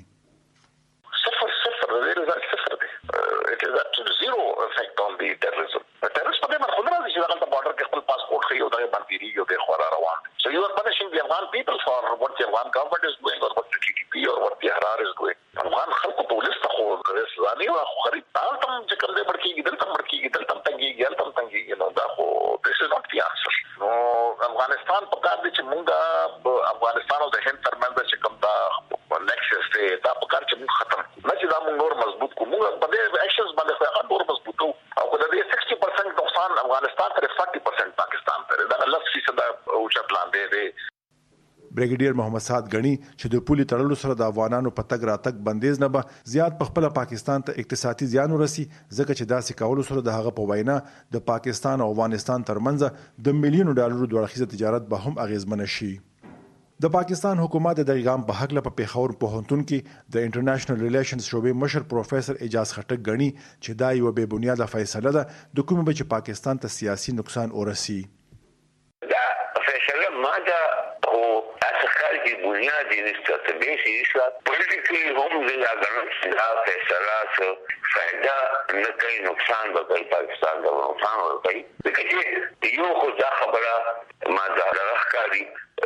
صفر صفر د صفر دی. it is up to zero effect on the terrorism. terrorism په دې مرخه نه راځي چې دغه بارډر کې خپل پاسپورت خو یو دغه باندې یو د خورا روان. so you are punishing the Afghan people for what the Afghan government is doing or what the T T P or what the Harar is doing. افغان خلکو په ولسته خو رسالي او خرید تال تم چې کوم دې مړکیږي دلته مړکیږي دلته تنګيږي دلته تنګيږي نو دا خو this is not the answer. نو افغانستان په کار دي چې موږ افغانستان او د هند ترمنځ چې کوم دا نکسس دی دا په کار چې موږ ختم نه چې دا موږ نور مضبوط کوو. موږ په دې اکشنز باندې خو نور مضبوطو او کو د دې sixty percent نقصان افغانستان تر forty percent پاکستان ته دا لږ فیصد او چې پلان دی. بریګیډیر محمد سعد غنی چې د پولي تړلو سره د افغانانو په تګ راتګ بندیز نه به زیات په خپل پاکستان ته اقتصادي زیان ورسي ځکه چې داسې کولو سره د هغه په وینا د پاکستان او افغانستان ترمنځ د میلیونو ډالرو دوه اړخیزه تجارت به هم اغیزمن شي. د پاکستان حکومت د غیګام په حق له په پیښور پوهنتون کې د انټرنیشنل ریلیشنز شعبې مشر پروفیسور اجاز خټک غنی چې دا یو بے بنیاده فیصله ده د کومه به چې پاکستان ته سیاسي نقصان ورسي. دا فیصله ما دا او اسخال کی بنیادی نسبتاً سیاسا پولیټیکلی هم د اګرام دا فیصله فائدہ نه کوي نقصان به کوي پاکستان ته نقصان ورکوي. ځکه چې یو خو دا خبره ما دا راخکاري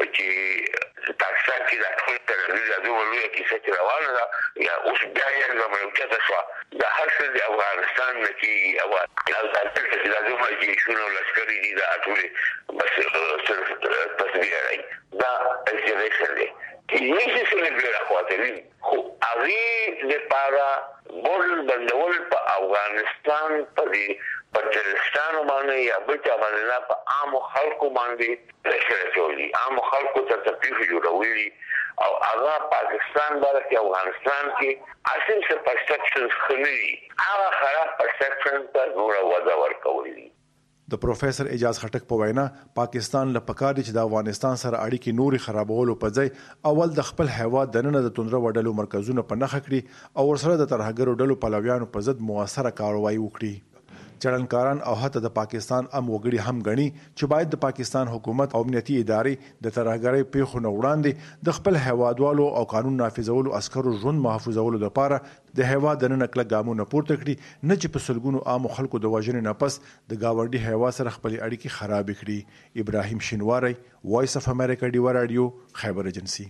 چې پاکستان کې د ټول ترهګرۍ د ولوي کیسه چې روانه ده یا اوس بیا یې زموږ ته شو د هر څه د افغانستان نه کېږي او د چې د زموږ جیشونو لشکري دي دا ټول بس صرف تصویر راځي دا ایجوکیشن دی یې څه نه ګره خاطري خو هغه لپاره ګول بندول په افغانستان په دې پاکستان باندې یا بل څه باندې په عام خلکو باندې رسېږي عام خلکو ته تکلیف جوړوي او هغه پاکستان باندې افغانستان کې اصل څه پرسپشنز خنري هغه خراب پرسپشن ته نور وځه ورکوي. د پروفیسور اجاز خټک په وینا پاکستان له پکار دي چې د افغانستان سره اړیکې نوري خرابولو په ځای اول د خپل هیواد د نن د توندره وډلو مرکزونه په نخښه کړي او ورسره د ترهګرو ډلو پلویانو په ضد موثره کاروایی وکړي. چړنکاران او حتی د پاکستان ام وګړي هم غني چې باید د پاکستان حکومت او امنیتي ادارې د ترهګرۍ پیښو نه وړاندې د خپل هیوادوالو او قانون نافذولو عسکرو ژوند محفوظولو لپاره د هیواد د نن کله ګامونه پورته کړي، نه چې په سلګونو عام خلکو د وژنې نه پس د گاونډي هیواد سره خپل اړیکې خراب کړي. ابراهیم شینواری، وایس اف امریکا ډیوا رادیو، خیبر ایجنسی.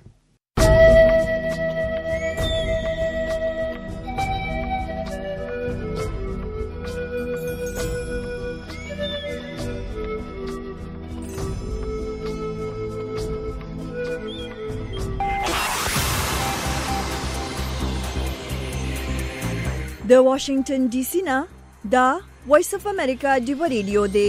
د واشنگټن ډي سي نه دا وایس اف امریکا ډیوا رادیو دی.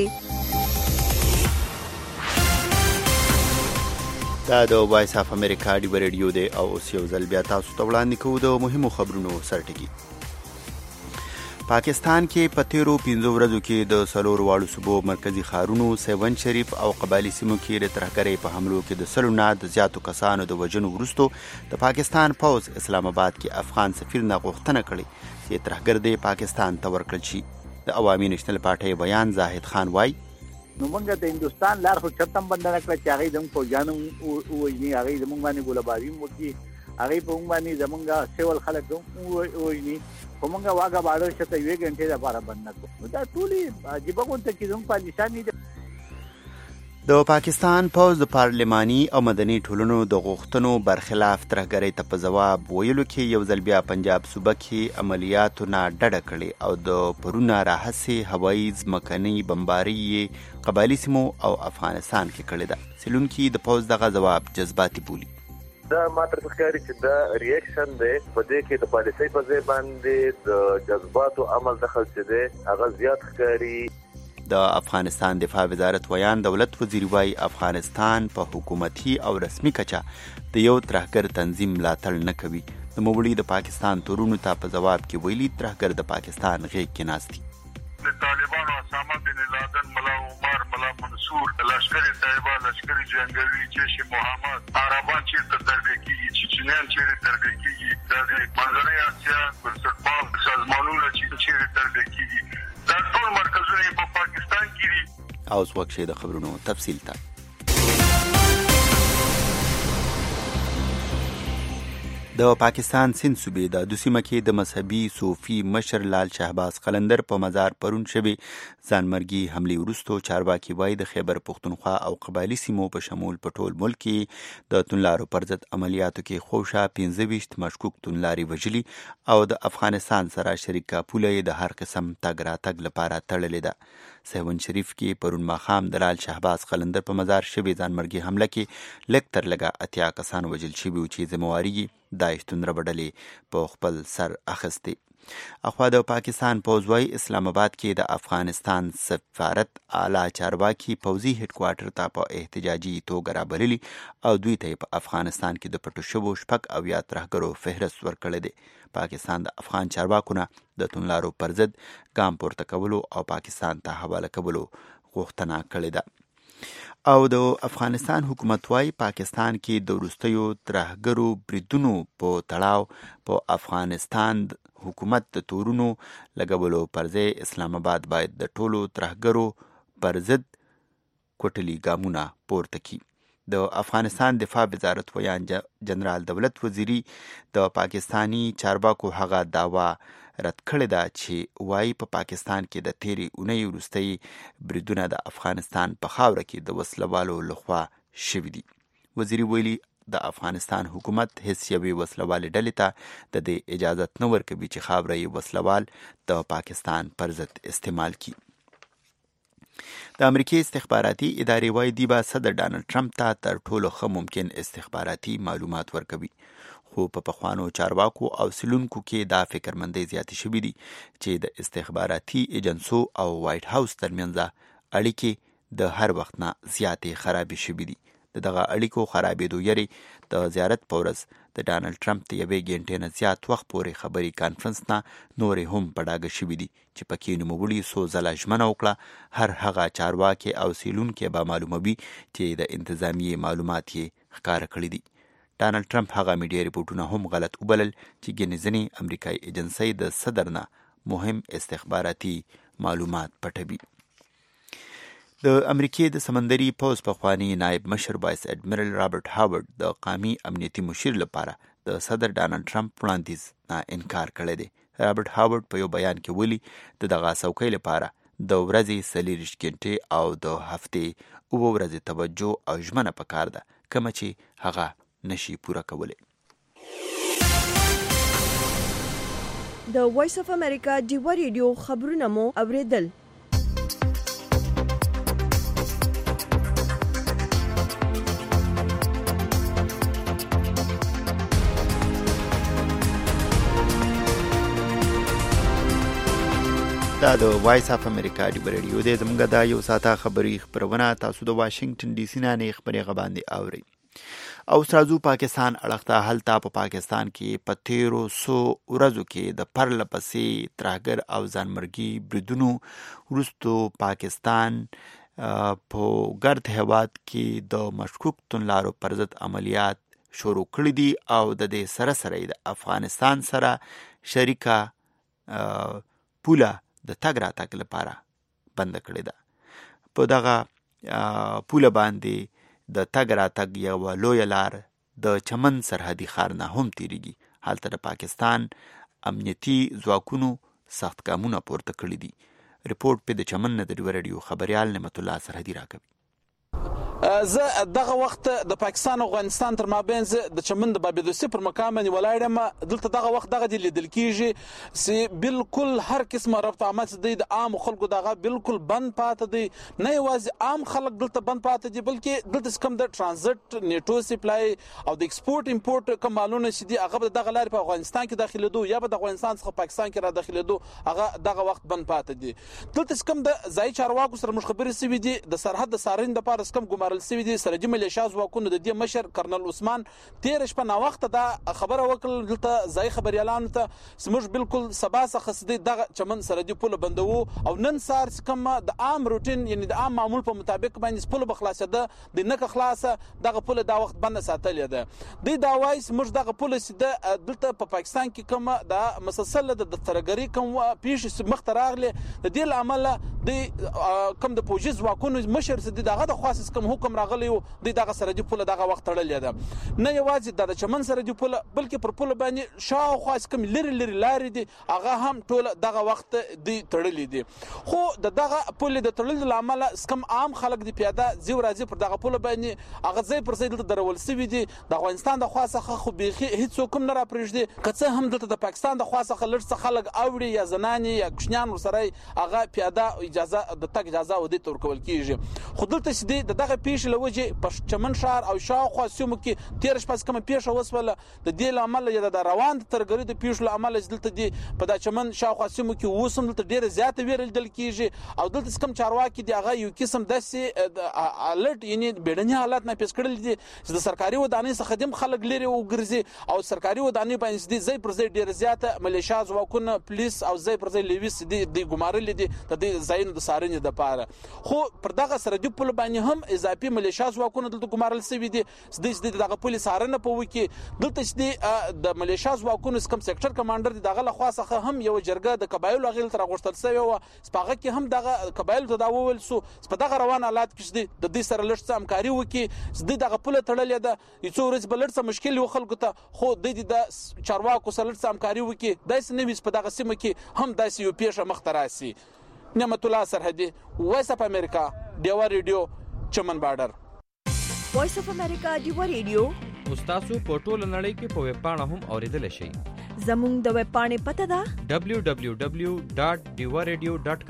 دا د وایس اف امریکا ډیوا رادیو دی او اوس یو ځل بیا تاسو ته وړاندې کوو د مهمو خبرونو سرټکی. پاکستان کې په تیرو پنځو ورځو کې د څلور واړو صوبو مرکزي ښارونو سیون شریف او قبایلي سیمو کې د ترهګرۍ په حملو کې د سلو نه د زیاتو کسانو د وژنو وروسته د پاکستان پوځ اسلام آباد کې افغان سفیر نه غوښتنه کړې چې ترهګر دی پاکستان ته ورکړل شي. د عوامي نېشنل پارټۍ بیان زاهد خان وایي نو موږ د هندوستان لار خو چتم بند نه کړ چې هغه زموږ فوجانو وایي هغه زموږ باندې ګولباري وکړي، هغه په موږ باندې زموږ سیول خلک وایي خو موږ واګه باړو چې ته یوې غنټې لپاره بند نه کړو. دا ټولې عجیبه غونډه کې زموږ پالیساني ده. د پاکستان پوځ د پارلماني او مدني ټولنو د غوښتنو برخلاف ترهګرۍ ته په ځواب ویلو کې یو ځل بیا پنجاب صوبه کې عملیاتو نه ډډه کړې او د پرونه راهسې هوایي ځمکنۍ بمباري قبایلي سیمو او افغانستان کې کړې ده. سیلونکي د پوځ دغه ځواب جذباتي بولي. دا ماته ښکاري چې دا ریاکشن دی په دې کې د پالیسۍ په ځای باندې د جذباتو عمل دخل چې دی هغه زیات ښکاري. د افغانستان دفاع وزارت ویان دولت وزیر وايي افغانستان په حکومتي او رسمي کچه د یو ترهګر تنظیم ملاتړ نه کوي. د موبړي د پاکستان تورونو ته په ځواب کې ویلي ترهګر د پاکستان غېږ کې ناست دي. د طالبانو اسامه بن لادن، ملا عمر، ملا منصور، لشکر طیبه، لشکر جنگوي، جیش محمد، عربان چیرته تربیه کیږي، چچنیان چیرته تربیه کیږي، د منځنۍ اسیا بنسټپال سازمانونه چیرته تربیه کیږي، دا ټول مرکزونه په پاکستان کې دي. اوس وخت د خبرونو تفصیل ته. د پاکستان سند صوبې د دوسیمه کې د مذهبي صوفي مشر لال شهباز قلندر په مزار پرون شوي ځانمرګي حملې وروسته چارواکي وایي د خیبر پښتونخوا او قبایلي سیمو په شمول په ټول ملک کې د توندلارو پر ضد عملیاتو کې خوشا پنځه ویشت مشکوک توندلاري وژلي او د افغانستان سره شریکه پوله د هر قسم تګ راتګ لپاره تړلې ده. سیون شریف کې پرون ماښام د لال شهباز قلندر په مزار شوي ځانمرګي حمله کې لږ تر لږه اتیا کسان وژل شوي وو چې ذمواري داعش توندره ډلې په خپل سر اخیستې. اخوا د پاکستان پوځ وايي اسلام آباد کې د افغانستان سفارت اعلی چارواکي پوځي هډ کوارټر ته په احتجاجي توګه رابللي او دوی ته په افغانستان کې د پټو شوو شپږ اویا ترهګرو فهرست ورکړی دی. پاکستان د افغان چارواکو نه د توندلارو پر ضد ګام پورته کولو او پاکستان ته حواله کولو غوښتنه کړې ده. او د افغانستان حکومت وايي پاکستان کې د وروستیو ترهګرو بریدونو په تړاو په افغانستان حکومت د تورونو لګولو پر ځای اسلام آباد باید د ټولو ترهګرو پر ضد کوټلي ګامونه پورته کړي. د افغانستان دفاع وزارت ویان جنرال دولت وزیری د پاکستانی چارواکو هغه داوا رد کړې ده چې وايي په پاکستان کې د تیرې اونۍ وروستۍ بریدونه د افغانستان په خاوره کې د وسلوالو لخوا شوي دي. وزیری ویلي د افغانستان حکومت هیڅ یوې وسلوالې ډلې ته د دې اجازت نه ورکوي چې خاوره یې وسلوال د پاکستان پر ضد استعمال کړي. د امریکای استخباراتي ادارې وايي دی به صدر ډانلډ ټرمپ ته تر ټولو ښه ممکن استخباراتي معلومات ورکوي، خو په پخوانو چارواکو او سیلونکو کې دا فکرمندۍ زیاتې شوي دي چې د استخباراتي ایجنسو او وایټ هاوس ترمنځ اړیکې د هر وخت نه زیاتې خرابې شوي دي. د دغه اړیکو خرابېدو یری د زیارت په ورځ د ډانلډ ټرمپ د یوې ګنټې نه زیات وخت پورې خبري کانفرنس نه نورې هم په ډاګه شوي دي چې پکې نوموړي څو ځله ژمنه وکړه هر هغه چارواکي او سیلونکي به معلوموي چې د انتظامیې معلومات یې ښکاره کړي دي. ډانلډ ټرمپ هغه میډیا ریپورټونه هم غلط وبلل چې ګینې ځینې امریکایي ایجنسۍ د صدر نه مهم استخباراتي معلومات پټوي. د امریکای د سمندري پوځ پخوانی نائب مشر وایس اډمیرل رابرټ هاورډ د قومي امنیتي مشیر لپاره د صدر ډانلډ ټرمپ وړاندیز نه انکار کړی دی. رابرټ هاورډ په یو بیان کې ویلي د دغه څوکۍ لپاره د ورځې څلېرویشت غنټې او د هفتې اووه ورځې توجه او ژمنه پکار ده، کومه چې هغه نشي پوره کولی. د وایس اف امریکا ډیوا ریډیو خبرونه مو اوریدل. دا د وایس اف امریکا ډیوا ریډیو دی. زموږ دا یو ساعته خبري خبرونه تاسو د واشنگټن ډي سي نه خبرې غباندې اوري. او سرازو پاکستان اړخته هلته په پاکستان کې په تیرو سو ورځو کې د پرله پسې ترهګر او ځانمرګي بریدونو وروستو پاکستان په ګرد هیواد کې د مشکوک توندلارو پر ضد عملیات شروع کړي دي او د دې سره سره د افغانستان سره شریکه پوله د تګ راتګ لپاره بند کړې ده. په دغه پوله باندې د تګ راتګ یوه لویه لار د چمن سرحدي ښار نه هم تیریږي. هلته د پاکستان امنیتي ځواکونو سخت ګامونه پورته کړي دي. رپورټ په د چمن نه د ډیوا ریډیو خبريال نعمت الله سرحدي راکوي. زه دغه وخت د پاکستان او افغانستان تر مابین زه د چمن د بابیدوسي پر مقام باندې ولاړم. دلته دغه وخت دغه دی لیدل کیږي چې بالکل هر قسمه ربط عامه دی د عام خلکو دغه بالکل بند پاتې دی. نه یوازې عام خلک دلته بند پاتې دي بلکې دلته کوم د ترانزیت نیټو سپلای او د ایکسپورت امپورت کوم مالونه چې دي هغه دغه لارې په افغانستان کې داخليدو یا به د افغانستان څخه پاکستان کې را داخليدو هغه دغه وخت بند پاتې دي. دلته کوم د ځای چارواکو سره مخبري سوي دي د سرحد د سارین د پاره کوم ګمارل سوي دي. سرحدي ملیشیا ځواکونو د دې مشر کرنل عثمان تیر شپه نا وخت دا خبره وکړه دلته ځای خبريالانو ته سمج بالکل سبا څخه سدي دغه چمن سرحدي پوله بندوو او نن سار کوم د عام روټین یعنی د عام معمول په مطابق باندې پوله بخلاصه ده د نک خلاصه دغه پوله دا وخت بند ساتلې ده. د دا وای سمج دغه پوله سده دلته په پاکستان کې کوم د مسلسل د ترګری کوم پیښ مخ تراغله د دې عمل د کوم د پوجي ځواکونو مشر سده دغه د خاص کوم حکم راغلی د دغه سرحدي پوله دغه وخت تړلې ده. نه یوازې د چمن سرحدي پوله بلکې پر پوله باندې شاوخوا کوم لری لری لارې دي هغه هم ټول دغه وخت دی تړلې دي. خو د دغه پوله د تړلو لامل کوم عام خلک دی پیاده زیو راځي پر دغه پوله باندې هغه ځای پر ځای دلته درول سوي دي. د افغانستان د خاصه خو بيخي هیڅ کوم نه را پرېږدي کڅه هم دلته د پاکستان د خاصه لړ خلک اوړي یا زناني یا کوشنیان ورسره هغه پیاده اجازه د تک اجازه ودی تور کول کیږي. خو دلته چې دغه پیښ لوجه په چمن شهر او شاوخوا سیمو کې تیر شپه کوم پیښه وسوله د دې لامل یا د روان ترګری د پیښ لامل دلته دی په د چمن شاوخوا سیمو کې وسم دلته ډیره زیاته ویرل دل کیږي او دلته کوم چارواکي دی هغه یو قسم داسې الرټ یعنی بیړنی حالات نه پیښ کړل دي چې د سرکاري ودانۍ څخه خدم خلک لري او ګرځي او سرکاري ودانۍ باندې دي ځای پر ځای ډیره زیاته ملیشیا ځواکونه پولیس او ځای پر ځای لیویس دي د ګمارل دي د دې ځایونو د سارنې د پاره. خو پر دغه سره د پول باندې هم اضافي ملیشیا ځواکونه دلته ګمارل سوي دي. د دغه پولیس هارنه په وکی دلته چې د ملیشیا ځواکونو کوم سېکټر کمانډر دی دغه لخوا څخه هم یو جرګه د قبایل غیل تر غوښتل سوی او سپاغه کې هم دغه قبایل ته دا وول سو په دغه روان حالات کې د دې سره لږ څه همکاري وکي د دغه پوله تړلې ده یڅو ورځ بلړ څه مشکل و خلکو ته خو د دې د چارواکو سره لږ څه همکاري وکي داسې نویس په دغه سیمه کې هم داسې یو پیښه مخ ته راسي. نعمت الله سرحدي وایس اف امریکا ډیوا ریډیو چمن بارډر. وایس اف امریکا ډیوا ریډیو تاسو په ټوله نړۍ کې په ویب پاڼه هم اوریدل شئ. زموږ د ویب پاڼې پته ده دبلیو دبلیو دبلیو ډاټ ډیوا ریډیو ډاټ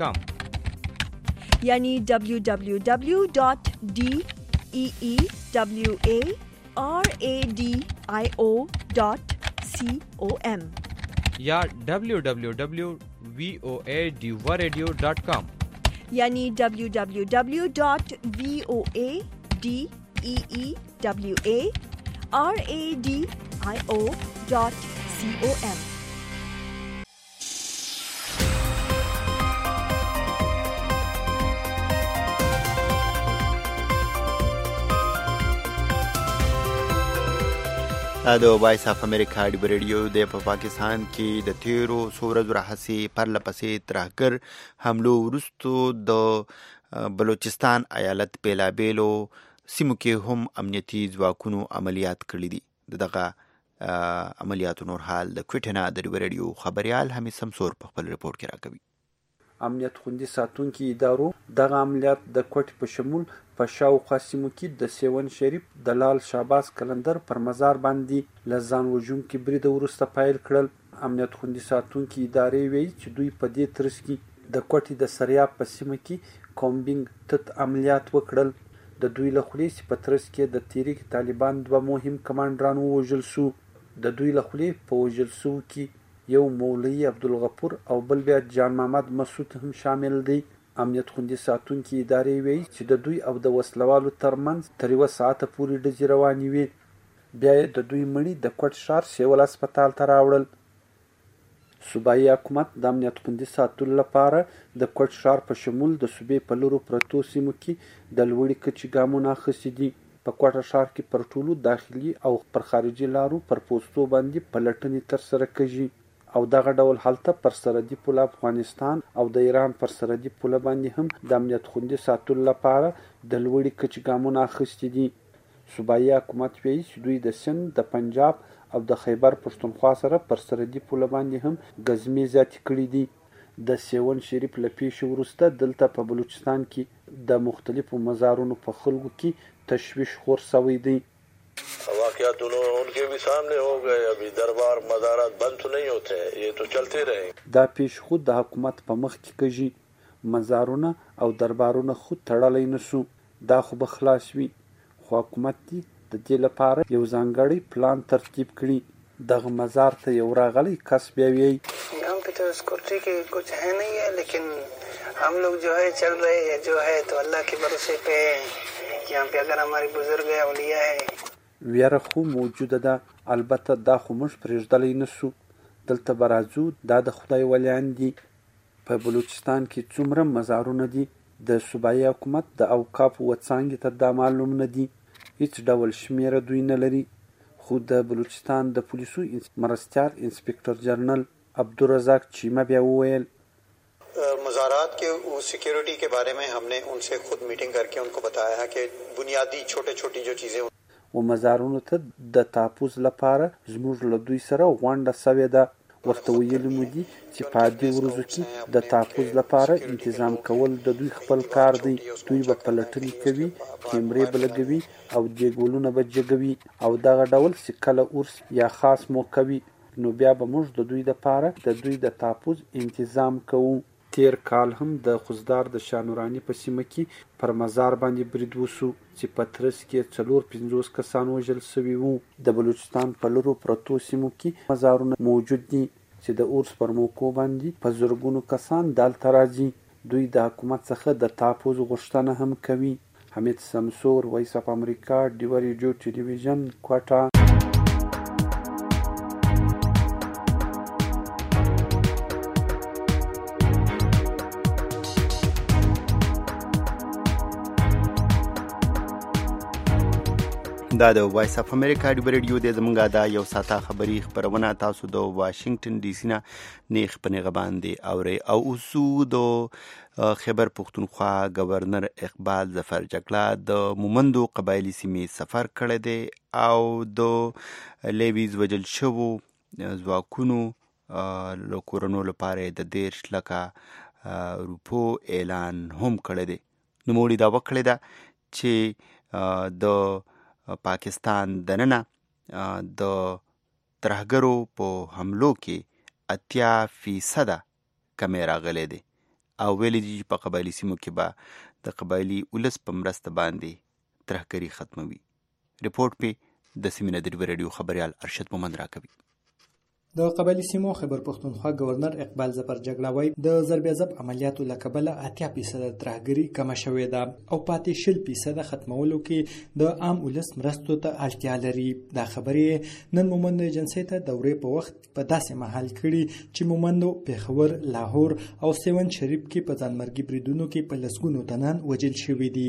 کام یعنی دبلیو دبلیو دبلیو ډاټ ډی ای ای دبلیو ای آر ای ډی آی او ډاټ سی او ایم یا دبلیو دبلیو دبلیو وی او ای ډیوا ریډیو ډاټ کام یعنی دبلیو دبلیو دبلیو ډاټ وی او ای ڈی ای ای ڈبلیو اے آر اے ڈی آئی او ڈاٹ سی او ایم. د وایس اف امریکا د ریډیو د په پاکستان کې د تیرو سورز راهسي پرله پسې ترهګر حملو وروستو د بلوچستان ایالت بیلابیلو سیمو کې هم امنیتي ځواکونو عملیات کړي دي. دغه عملیاتو نور حال د کوټینا د ریډیو خبريال حمید سمسور په خپل ریپورت کې راکوي. امنیت خوندي ساتونکي ادارو دغه عملیات د کوټ په شمول په شاوخوا سیمو کې د سیون شریف د لال شهباز قلندر پر مزار باندې له ځان وژونکي برید وروسته پیل کړل. امنیت خوندي ساتونکي ادارې وایي چې دوی په دې ترڅ کې د کوټې د سریاب په سیمه کې کومبینګ تت عملیات وکړل. د دوی له خولې چې په ترڅ کې د تحریک طالبان دوه مهم کمانډران ووژل شو. د دوی له خولې په وژل شوو کې یو مولوي عبدالغفور او بل بیا جان محمد مسعود هم شامل دی. امنیت خوندي ساتونکي ادارې وایي چې د دوی او د وسلوالو ترمنځ تر یوه ساعته پورې ډزې روانې وې. بیا یې د دوی مړي د کوټ ښار سیول هسپتال ته راوړل. صوبایي حکومت د امنیت خوندي ساتلو لپاره د کوټ ښار په شمول د صوبې په لرو پرتو سیمو کې د لوړې کچې ګامونه اخیستي دي. په کوټ ښار کې پر ټولو داخلي او پر خارجي لارو پر پوستو باندې پلټنې ترسره کیږي او دغه ډول هلته پر سرحدي پوله افغانستان او د ایران پر سرحدي پوله باندې هم د امنیت خوندي ساتلو لپاره د لوړې کچې ګامونه اخیستي دي. صوبایي حکومت وایي چې دوی د سند، د پنجاب او د خیبر پښتونخوا سره پر سرحدي پوله باندې هم ګزمې زیاتې کړي دي. د سیون شریف له پیښې وروسته دلته په بلوچستان کې د مختلفو مزارونو په خلکو کې تشویش خور شوی دی. वाकयात उनके भी सामने हो गए. अभी दरबार मज़ारात बंद तो नहीं होते हैं, ये तो चलते रहे. دا پیښ خود د حکومت په مخ کې کېږي. مزارونه او دربارونه خود تړلی نشو. دا خو به خلاص وي. خو حکومت دې د دې لپاره یو ځانګړی پلان ترتیب کړي. دغه مزار ته یو راغلی کس بیا وایي हम पे तो सिक्योरिटी के कुछ है नहीं है, लेकिन हम लोग जो है चल रहे हैं जो है तो अल्लाह के भरोसे पे यहाँ पे अगर हमारी बुजुर्ग है औलिया है. ویره خو موجوده ده، البته دا خو موږ پرېږدلی نشو. دلته به راځو، دا د خدای ولیان دي. په بلوچستان کې څومره مزارونه دي د صوبایي حکومت د اوقافو وڅانګې ته دا معلوم نه دي. هیڅ ډول شمیره دوی نه لري. خو د بلوچستان د پولیسو مرستیال انسپکټر جنرال عبدالرزاق چیمه بیا وویل मज़ारात के सिक्योरिटी के बारे में हमने उनसे खुद मीटिंग करके उनको बताया है कि बुनियादी छोटे छोटी जो चीज़ें و مزارونو ته د تحفظ لپاره زموږ له دوی سره غونډه سوې ده. ورته ویلي مو دي چې په عادي ورځو کې د تحفظ لپاره انتظام کول د دوی خپل کار دی. دوی به پلټنې کوي، کیمرې به لګوي او دیګولونه به جګوي او دغه ډول چې کله عرس یا خاص موقع وي نو بیا به موږ د دوی لپاره د دوی د تحفظ انتظام کوو. تیر کال هم د خوزدار د شانورانی په سیمه کې پر مزار باندې برید وشو چې په ترڅ کې څلور پنځوس کسان وژل شوي وو. د بلوچستان په لرو پرتو سیمو کې مزارونه موجود دي چې د عرس پر موقع باندې په زرګونو کسان دلته راځي. دوی د حکومت څخه د تحفظ غوښتنه هم کوي. حمید سمسور، وایس اف امریکا، ډیو ریډیو ټلویزیون، کوټا. دا د وایس اف امریکا د ریډیو د زمونږه دا یو ساته خبری خبرونه تاسو د واشنگټن ډي سي نه نیخ په نیغه باندې اوري. او اوسو د خیبر پښتونخوا گورنر اقبال ظفر جګړه د مومندو قبایلی سیمې سفر کړی دی او د لیویز وجل شوو ځواکونو له کورونو لپاره د دیرش لکه روپو اعلان هم کړی دی. نوموړي دا وکړی ده چې د پاکستان دننه د ترهګرو په حملو کې اتیا فیصده کمی راغلی دی او ویلي دي چې په قبایلي سیمو کې به د قبایلي ولس په مرسته باندې ترهګري ختموي. ریپورټ په د سیمې نه د ریډیو خبریال ارشد مومند راکوي. د قبایلی سیمو خیبر پښتونخوا گورنر اقبال ظفر جګړه وایي د ضرب ضب عملیاتو له کبله اتیا فیصده ترهګري کمه شوې ده او پاتې شل فیصده ختمولو کې د عام ولس مرستو ته اړتیا لري. دا خبرې نن مومند ایجنسۍ ته دورې په وخت په داسې مهال کړي چې مومندو پېښور، لاهور او سیون شریف کې په ځانمرګي بریدونو کې په لسګونو تنان وژل شوي دي.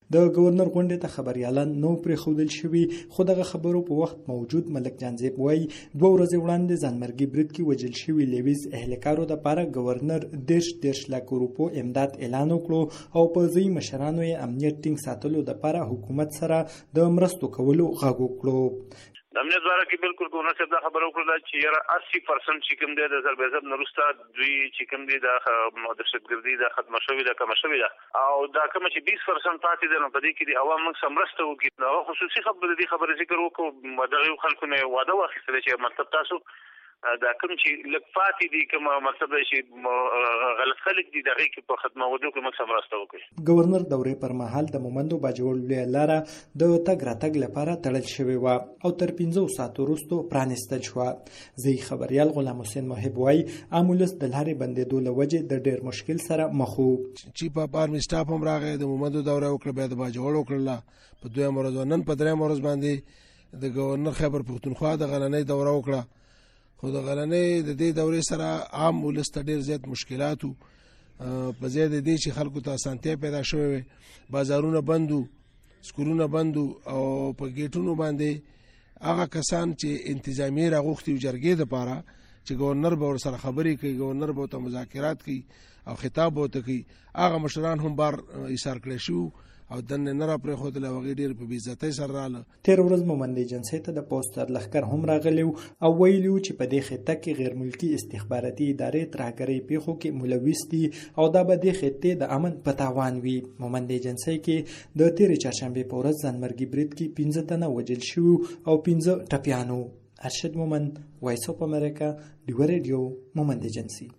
د گورنر غونډې ته خبريالان نو پرې خودل شوي، خو دغه خبرو په وخت موجود ملک جانزیب وایي دوه ورځې وړاندې ځانمرګي برید کې وژل شوي لیویز اهلکارو دپاره گورنر دېرش دېرش لکه روپو امداد اعلان وکړو او په ځینې مشرانو یې امنیت ټینګ ساتلو دپاره حکومت سره د مرستو کولو غږ وکړو. د امنیت باره کې بالکل ګورنر صاحب دا خبره وکړه چې یاره اسی پرسنټ چې کوم دی د ضربېزب نه وروسته دوی چې کوم دی د دهشتګردي دا ختمه شوې ده کمه شوې ده او دا کومه چې بیس پرسنټ پاتې ده نو په دې کې د عوام موږ سره مرسته وکړي. هغه خصوصي خبره دې خبرې ذکر وکړو، دغه خلکو نه وعده واخیستله چې مطلب تاسو دا کوم چې لږ پاتې دي کوم مطلب چې غلط خلک دي دغه کې په ختمولو کې موږ سره مرسته وکړي. گورنر دورې پر مهال د مومندو باجوړ لاره د تګ راتګ لپاره تړل شوې وه او تر پنځو ساعتو وروسته پرانیستل شوه. ځینې خبریال غلام حسین محب وایي عام ولس د لارې بندېدو له وجې د ډېر مشکل سره مخ وو. چیف اف آرمي سټاف هم راغی، د مومندو دوره وکړه، بیا د باجوړ وکړله په دویم ورځ، نن په درېیم ورځ باندې د گورنر خیبر پښتونخوا د غرنۍ دوره وکړه. خو د غرنۍ د دې دورې سره عام ولس ته ډېر زیات مشکلات وو، په ځای د دې چې خلکو ته اسانتیا پیدا شوې وې، بازارونه بند وو، سکولونه بند وو او په ګیټونو باندې هغه کسان چې انتظامیې راغوښتي وو جرګې دپاره چې گورنر به ورسره خبرې کوي، گورنر به ورته مذاکرات کوي او خطاب به ورته کوي، هغه مشران هم بار ایثار کړی شوي او دنه نه را پرېښودله، هغوی ډېر په بې عزتۍ سره راغله. تېره ورځ مومند ایجنسۍ ته د پوسټر لښکر هم راغلی او ویلي وو چې په دې خطه کې غیر ملکي استخباراتي ادارې ترهګرۍ پیښو کې ملوث دي او دا به دې خطې د امن په تاوان وي. مومند ایجنسۍ کې د تېرې چهارشنبې په ورځ ځانمرګي برید کې پنځه تنه وژل شوي او پنځه ټپیان وو. ارشد مومند، وایس اف امریکا، ډیوه ریډیو، مومند ایجنسۍ.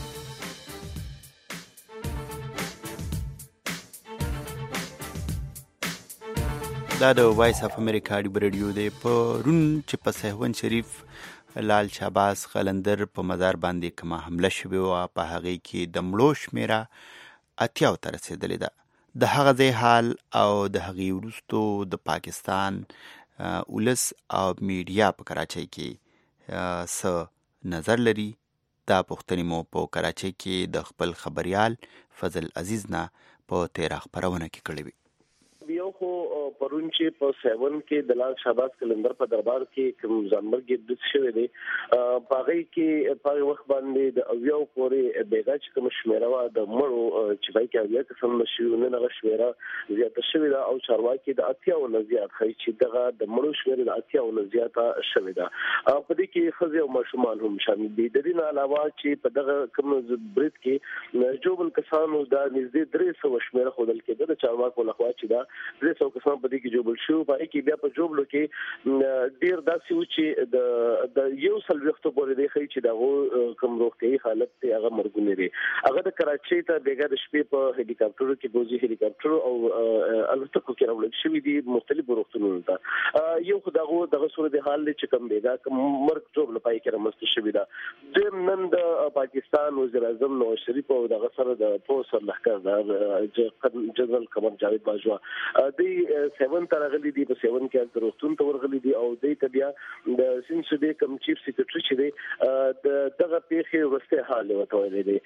دا د وایس اف امریکا ډیوه ریډیو دی. پرون چې په سهون شریف لال شهباز قلندر په مزار باندې کومه حمله شوې وه، په هغې کې د مړو شمېره اتیاو ته رسېدلې ده. د هغه ځای حال او د هغې وروستو د پاکستان ولس او میډیا په کراچۍ کې څه نظر لري، دا پوښتنې مو په کراچۍ کې د خپل خبریال فضل عزیز نه په تیره خپرونه کې کړې وي. یو خو پرون چې په سیون کې د لال شهباز قلندر په دربار کې کوم ځانمرګي برید شوی دی، په هغې کې په هغې وخت باندې د اویاو پورې بېګا چې کومه شمېره وه د مړو چې پای کې اویا کسان مړه شوي، نن هغه شمېره زیاته شوې ده او چارواکي د اتیاو نه زیات ښایي چې دغه د مړو شمېره د اتیاو نه زیاته شوې ده. په دې کې ښځې او ماشومان هم شامل دي. د دې نه علاوه چې په دغه کوم برید کې جوبل کسانو دا نږدې درې سوه شمېره ښودل کېده د چارواکو لخوا چې دا درې سوه کسان په دې کې جوبل شو. په هغې کې بیا په جوبلو کې ډېر داسې و چې د یو څلوېښتو پورې دی ښایي چې د هغو کوم روغتیایي حالت دی هغه مرګونی دی. هغه د کراچۍ ته بېګا د شپې په هلیکاپټرو کې پوځي هلیکاپټرو او الوتکو کې راوړل شوي دي مختلفو روغتونونو ته. یو خو د هغو دغه صورت حال دی چې کوم بېګا کوم مرګ جوبله پای کې رامنځته شوي ده. دویم نن د پاکستان وزیر اعظم نواز شریف او دغه سره د پوځ سرلښکر جنرال قمر جاوید باجوا دوی سیون ته راغلي دي، په سیون کې د روغتون ته ورغلي دي او دوی ته بیا د سیند صوبې کوم چیف سیکرټري چې دی د دغه پیښې وروستی حال ورته ویلی دی.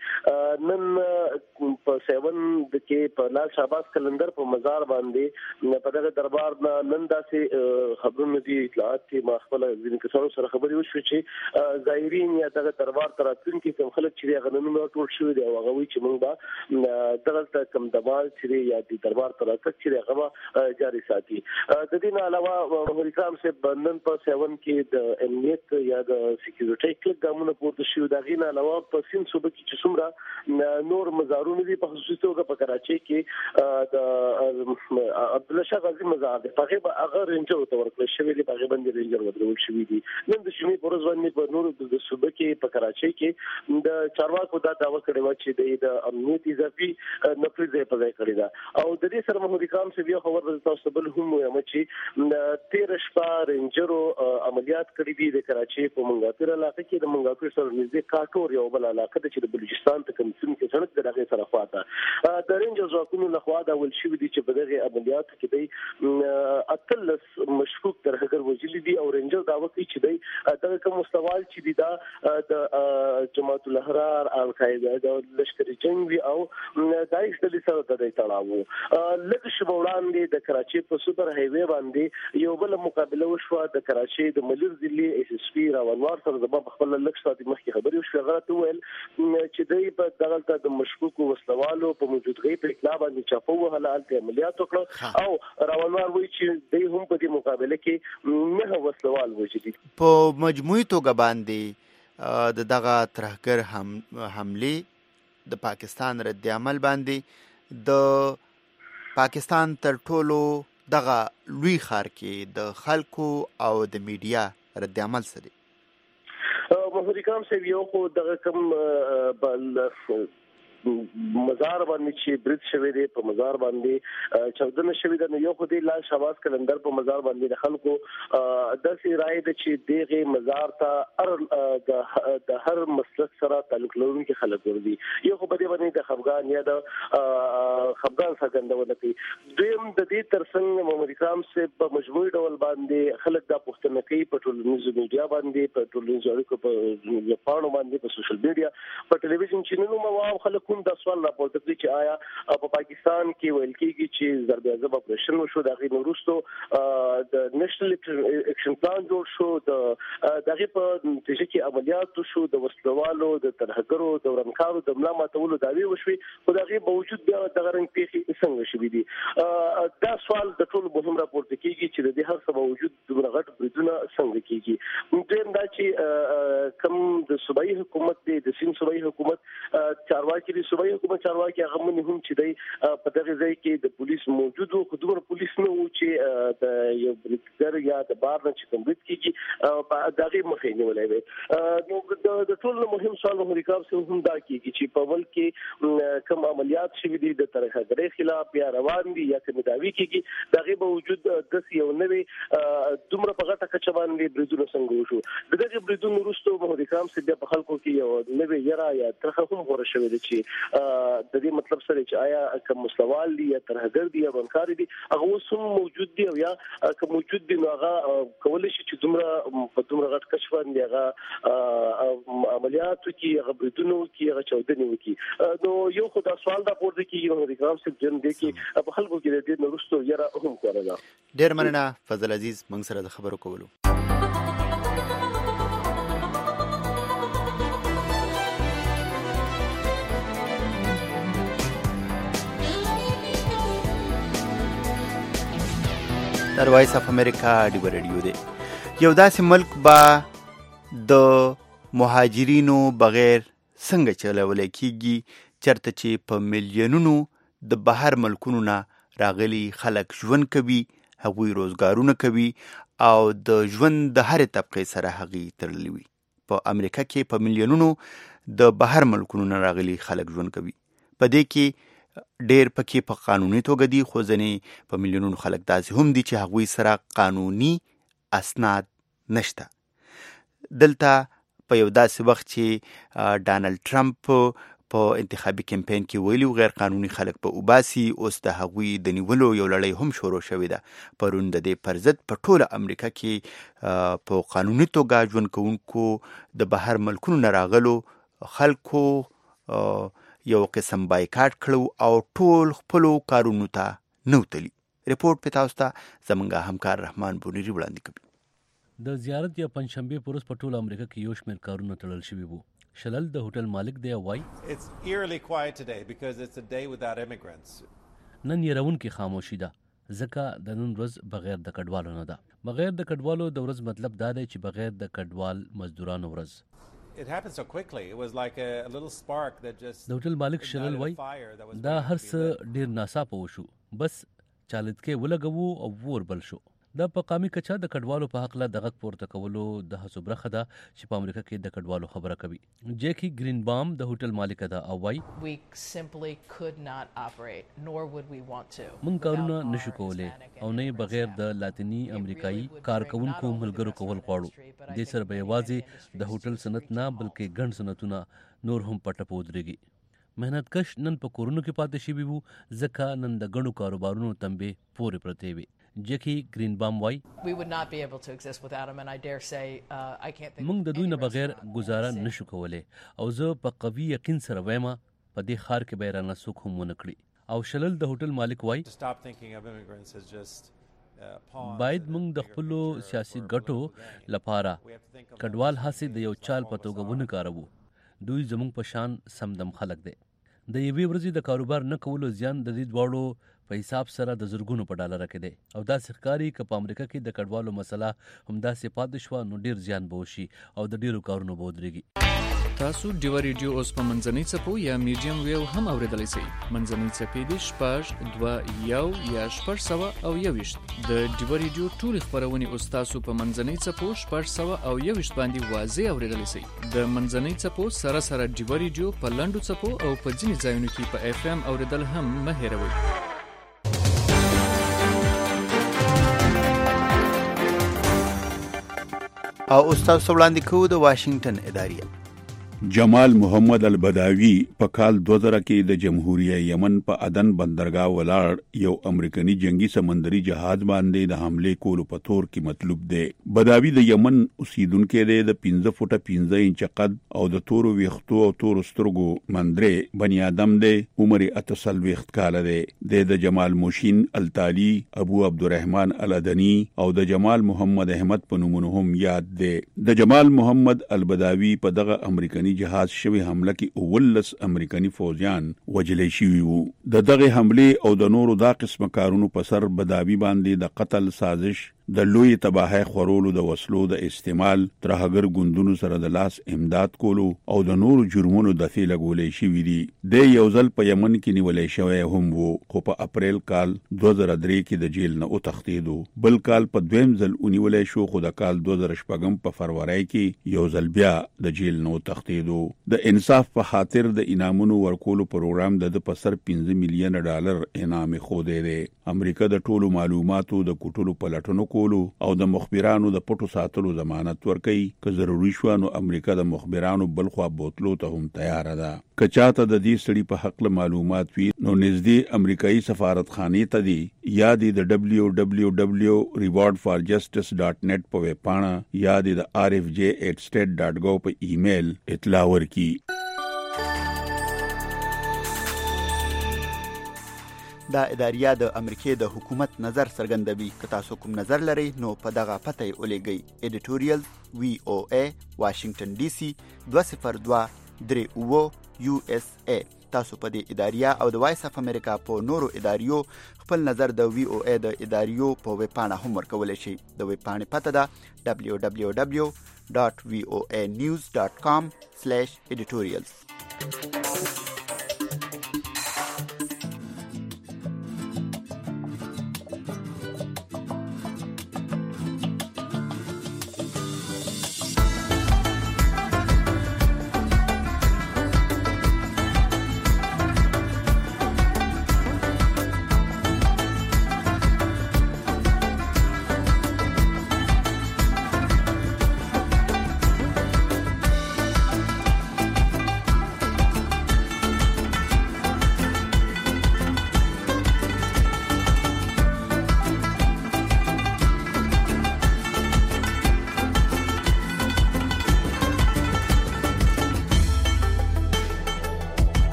نن په سیون کې په لال شهباز قلندر په مزار باندې په دغه دربار نه نن داسې خبرونه دي، اطلاعات دي، ما خپله ځینې کسانو سره خبرې وشوې چې زایرین یا دغه دربار ته راتلونکي کوم خلک چې دي هغه نن راټول شوي دي او هغه وایي چې موږ به دغلته کوم دمال چې دی یا د دربار ته راتګ چې دی هغه به جاري ساتي. د دې نه علاوه محمد اکرام صاحب نن په سیون کې د امنیت یا د سکیورټۍ کلک ګامونه پورته شوي. د هغې نه علاوه په سیند صوبه کې چې څومره نور مزارونه دي، په خصوصي توګه په کراچۍ کې د عبدالله شاه غازي مزار دی، په هغې به هغه رینجرو ته ورکړل شوي دي، په هغې باندې رینجر ودرول شوي دي. نن د جمعې په ورځ باندې په نورو د صوبه کې په کراچۍ کې د چارواکو دا دعوه کړې وه چې د امنیت اضافي نفري ځای په ځای کړې ده او د دې سره محمد اکرام صاحب یو خبر تاسو بل هم وایم چې تېره شپه رینجرو عملیات کړي دي د کراچۍ په منګاپیر علاقه کې. د منګاپیر سره نږدې کاټور یو بل علاقه ده چې د بلوچستان ته کوم سیند کې سړک د هغې سره خواته د رینجر ځواکونو لخوا دا ویل شوي دي چې په دغې عملیاتو کې دی اتلس مشکوک ترهګر وژلي دي او رینجر دعوه کوي چې دی دغه کوم مستوال چې دي دا د جماعت الاحرار، القاعده، د لشکري جنګ وي او داعش ډلې سره د دی تړاو و. لږ شېبه وړاندې د کراچي په سوپر های وی باندې یو بل مقابله وشوه د کراچي د ملیر ضلع اس اس پی راونوار سره د خپل لک ساعت مخکې خبري وشوه غلط ویل چې دوی په دغه د مشکوک وسلوالو په موجودګۍ په اطلاع باندې چاپو وهله الته عملیات وکړه او راونوار وایي چې دوی هم په دې مقابله کې نه وسلوال وجدي په مجموعي توګه باندې د دغه ترهګر هم حمله د پاکستان رد عمل باندې د پاکستان تر ټولو دغه لوی ښار کې د خلکو او د میډیا رد عمل سره محمد اکرام صاحب یو خو دغه کوم بل مزار باندې چې برید شوی دی په مزار باندې چودنه شوی دی نو یو خو دی لال شهباز کلندر په مزار باندې د خلکو د سی رائے د چې دغه مزار ته ار د هر مسلک سره تعلق لرونکي خلک وردي یو خو بده باندې د خفغان یا د خفغان څرګندونه کوي دویم د دې ترڅنګ محمد اکرام صاحب په مجموعي ډول باندې خلک د پښتنه کوي په ټولنیزو میډیا باندې په ټولنیزو اړیکو په پاڼو باندې په سوشل میډیا په ټلویزیون چینلونو مو خلک دا سوال راپورته کوي چې آیا په پاکستان کې ویل کېږي چې ضرب عضب اپریشن وشو د غي نورستو د نېشنل اکشن پلان جوړ شو د دغه په نتیجه کې عملیات شو د وسلوالو د ترهګرو د ورانکارو د ملا ماتولو داوی وشوي خو دغه باوجود بیا د غرنګ پیخي څنګه شوي دي دا سوال د ټولو مهم راپورته کیږي چې د دې هر څه باوجود د غټ بریدونه څنګه کیږي دویم دا چې کوم د صوبایي حکومت د سین صوبایي حکومت چارواکي صوبایي حکومت چارواکي هغه مونږ هم چې دی په دغه ځای کې د پولیس موجود وو خو دومره پولیس نه وو چې د یو بریکدر یا د بار نه چې کوم برید کیږي په دغه مخې نیولای وي نو د ټولو مهم سوال محمد اکرام صاحب هم دا کیږي چې په ول کې کوم عملیات شوي دي د ترهګرۍ خلاف یا روان دي یا کوم داوی کیږي دغه باوجود د یو نوې دومره په غټه کچه باندې بریدونه څنګه وشو دغه بریدونو وروسته محمد اکرام صاحب په خلکو کې یو نوې یرا یا ترخه هم غوړه شوې ده چې د دې مطلب سره چې آیا کوم مسلوال دي یا ترهګر دي یا بنکار دي هغه اوس هم موجود دي او یا کوم موجود دي نو هغه کولای شي چې دومره په دومره غټ کشف باندې هغه عملیات کوي هغه بریدونو کوي هغه چودنې وکړي نو یو خدای سوال دا پورته کیږي نو ریکام سره جن دي کې په خلکو کې د دې نورستو یره هم کوله ډیر مننه فضل عزیز موږ سره د خبرو کولو در وایس اف امریکا ډیو رادیو دی یو داسې ملک با د مهاجرینو بغیر څنګه چلولای کیږي چرته چې په میلیونونو د بهر ملکونو نه راغلي خلک ژوند کوي هغوی روزګارونه کوي او د ژوند د هر طبقه سره هغوی تړلي وي په امریکا کې په میلیونونو د بهر ملکونو نه راغلي خلک ژوند کوي په دې کې ډیر پکې په قانوني توګه دي خو ځنې په میلیونونو خلک داسې هم دي چې هغوی سره قانوني اسناد نشته دلته په یو داسې وخت چې ډانلډ ټرمپ په انتخابي کمپین کې ویلي غیر قانوني خلک په اوباسي اوس د هغوی د نیولو یو لړۍ هم شروع شوې ده پرون د دې پر ضد په ټوله امریکا کې په قانوني توګه ژوند کوونکو د بهر ملکونو نه راغلو خلکو یو قسم بایکاټ کړو او ټول خپلو کارونو ته نو تلي ریپورت په تاسو ته زمونږ همکار رحمان بونیری وړاندې کوي د زیارت یا پنځشنبه پروس په ټول امریکا کې یو شمېر کارونه تړل شوي وو شلل د هوټل مالک دی وای It's eerily quiet today because it's a day without immigrants. نن یې راون کې خاموشي ده ځکه د نن ورځ بغیر د کډوالو نه ده بغیر د کډوالو د ورځ مطلب دا دی چې بغیر د کډوال مزدورانو ورځ It happened so quickly. It was like a, a little spark that just د هوټل مالک شلل وای دا هر څه ډیر ناڅاپه وشو بس چالت کې ولګوو او ور بل شو د په قامي کچا د کډوالو په حق له دغه پورته کولو د هڅو برخه ده چې په امریکا کې د کډوالو خبره کوي جیکی گرین بام د هوټل مالک ده او وای we simply could not operate nor would we want to مونږ کارونه نشو کولای او نه بغیر د لاتینی امریکایي کارکونکو ملګرو کول غواړو د سر به یوازې د هوټل صنعت نه بلکې ګڼ صنعتونه نور هم پټه پودريږي مهنت کش نن په کورونو کې پاتې شي وو ځکه نن د ګڼو کاروبارونو تنبه پورې پرته وي جکی گرین بام وای we would not be able to exist without him and I dare say uh, I can't think موږ د دوی نه بغیر گزاره نشو کولای او زه په قوي یقین سره وایم په دې خار کې به رانه څوک هم ونه کړي او شلل د هوټل مالک وای باید موږ د خپل سیاسي ګټو لپاره کډوال هڅې د یو چال په توګه ونه کاروو. دوی زموږ په شان سمدم خلک دی. د یوې ورځې د کاروبار نه کولو زیان د دې دواړو په حساب سره د زرګونو په ډالر کې دی او دا ښکاري که په امریکا کې د کډوالو مسله همداسې پاتې شوه نو ډیر زیان به وشي او د ډیرو کارونو به ودرېږي. تاسو ډیوا ریډیو اوس په منځنۍ څپو یا میډیم ویو هم اورېدلی شئ. منځنۍ څپې دي شپږ دوه یو یا شپږ سوه او یوویشت. د ډیوا ریډیو ټولې خپرونې اوس تاسو په منځنۍ څپو شپږ سوه او یوویشت باندې واضح اورېدلی شئ. د منځنۍ څپو سره سره ډیوا ریډیو په لنډو څپو او په ځینې ځایونو کې په اف ام اورېدل هم مه هېروئ. او استاد وړاندې کوو د واشنگټن ادارې. جمال محمد البداوی په کال دوه زره کې د جمهوریت یمن په عدن بندرګاه ولاړ یو امریکایي جنگي سمندري جهاز باندې د حمله کولو په تور کې مطلوب دی. بداوی د یمن اوسیدونکو دی، د پنځه فوټه پنځه انچ قد او د تورو ویښتو او تورو سترګو مندرې بنی آدم دی. عمر اته څلوېښت کاله دی. د جمال موشین التالی، ابو عبدالرحمن الادنی او د جمال محمد احمد په نومونو هم یاد دی. د جمال محمد البداوی په دغه امریکایي جهاز شوی حمله کې اولس امریکایي فوجیان وجلې شوي وو. د دغه حمله او د نورو دا قسمه کارونو په سر بداوی باندې د قتل سازش، د لوی تباہی خورولو، د وسلو د استعمال، ترهګر ګوندونو سره د لاس امداد کولو او د نورو جرمونو د فعل غولې شوی دي. د یو ځل په یمن کې نیولې شوی هم وو، خو په اپریل کال دوه زره درې کې د جیل نه وتښتېدو. بل کال په دویم ځل ونیولې شو، خو د کال دوه زره شپږم په فروری کې یو ځل بیا د جیل نه وتښتېدو. د انصاف په خاطر د انعامونو ورکولو پروګرام د په سر پنځه میلیونه ډالر انعام خوده دی. امریکا د ټولو معلوماتو د کوټلو پلټنو کولو او د مخبرانو د پټو ساتلو ضمانت ورکوي. که ضروري شوه نو امریکا د مخبرانو بلخوا بوتلو ته هم تیار ده. که چاته د دې سړي په حق معلومات وي نو نږدې امریکایي سفارتخانې ته دی یا د ډبلیو ډبلیو ډبلیو ریوارډ فار جسټس ډاټ نیټ په ویب پاڼه یا د آر اف جے ایٹ سټیټ ډاټ ګو په ایمیل اطلاع ورکړي. دا اداریه د امریکای د حکومت نظر څرګندوي. که تاسو کوم نظر لرئ نو په دغه پته یې ولېږئ. ایډیټوریال وی او ای واشنگټن ډي سي دوه صفر دوه درې اووه یو اس ای. تاسو په دې اداریه او د وایس اف امریکا په نورو اداریو خپل نظر د وی او ای د اداریو په ویب پاڼه هم ورکولی شئ. د ویب پاڼې پته ده ډبلیو ډبلیو ډبلیو ډاټ وی او ای نیوز ډاټ کام سلیش ایډیټوریالز.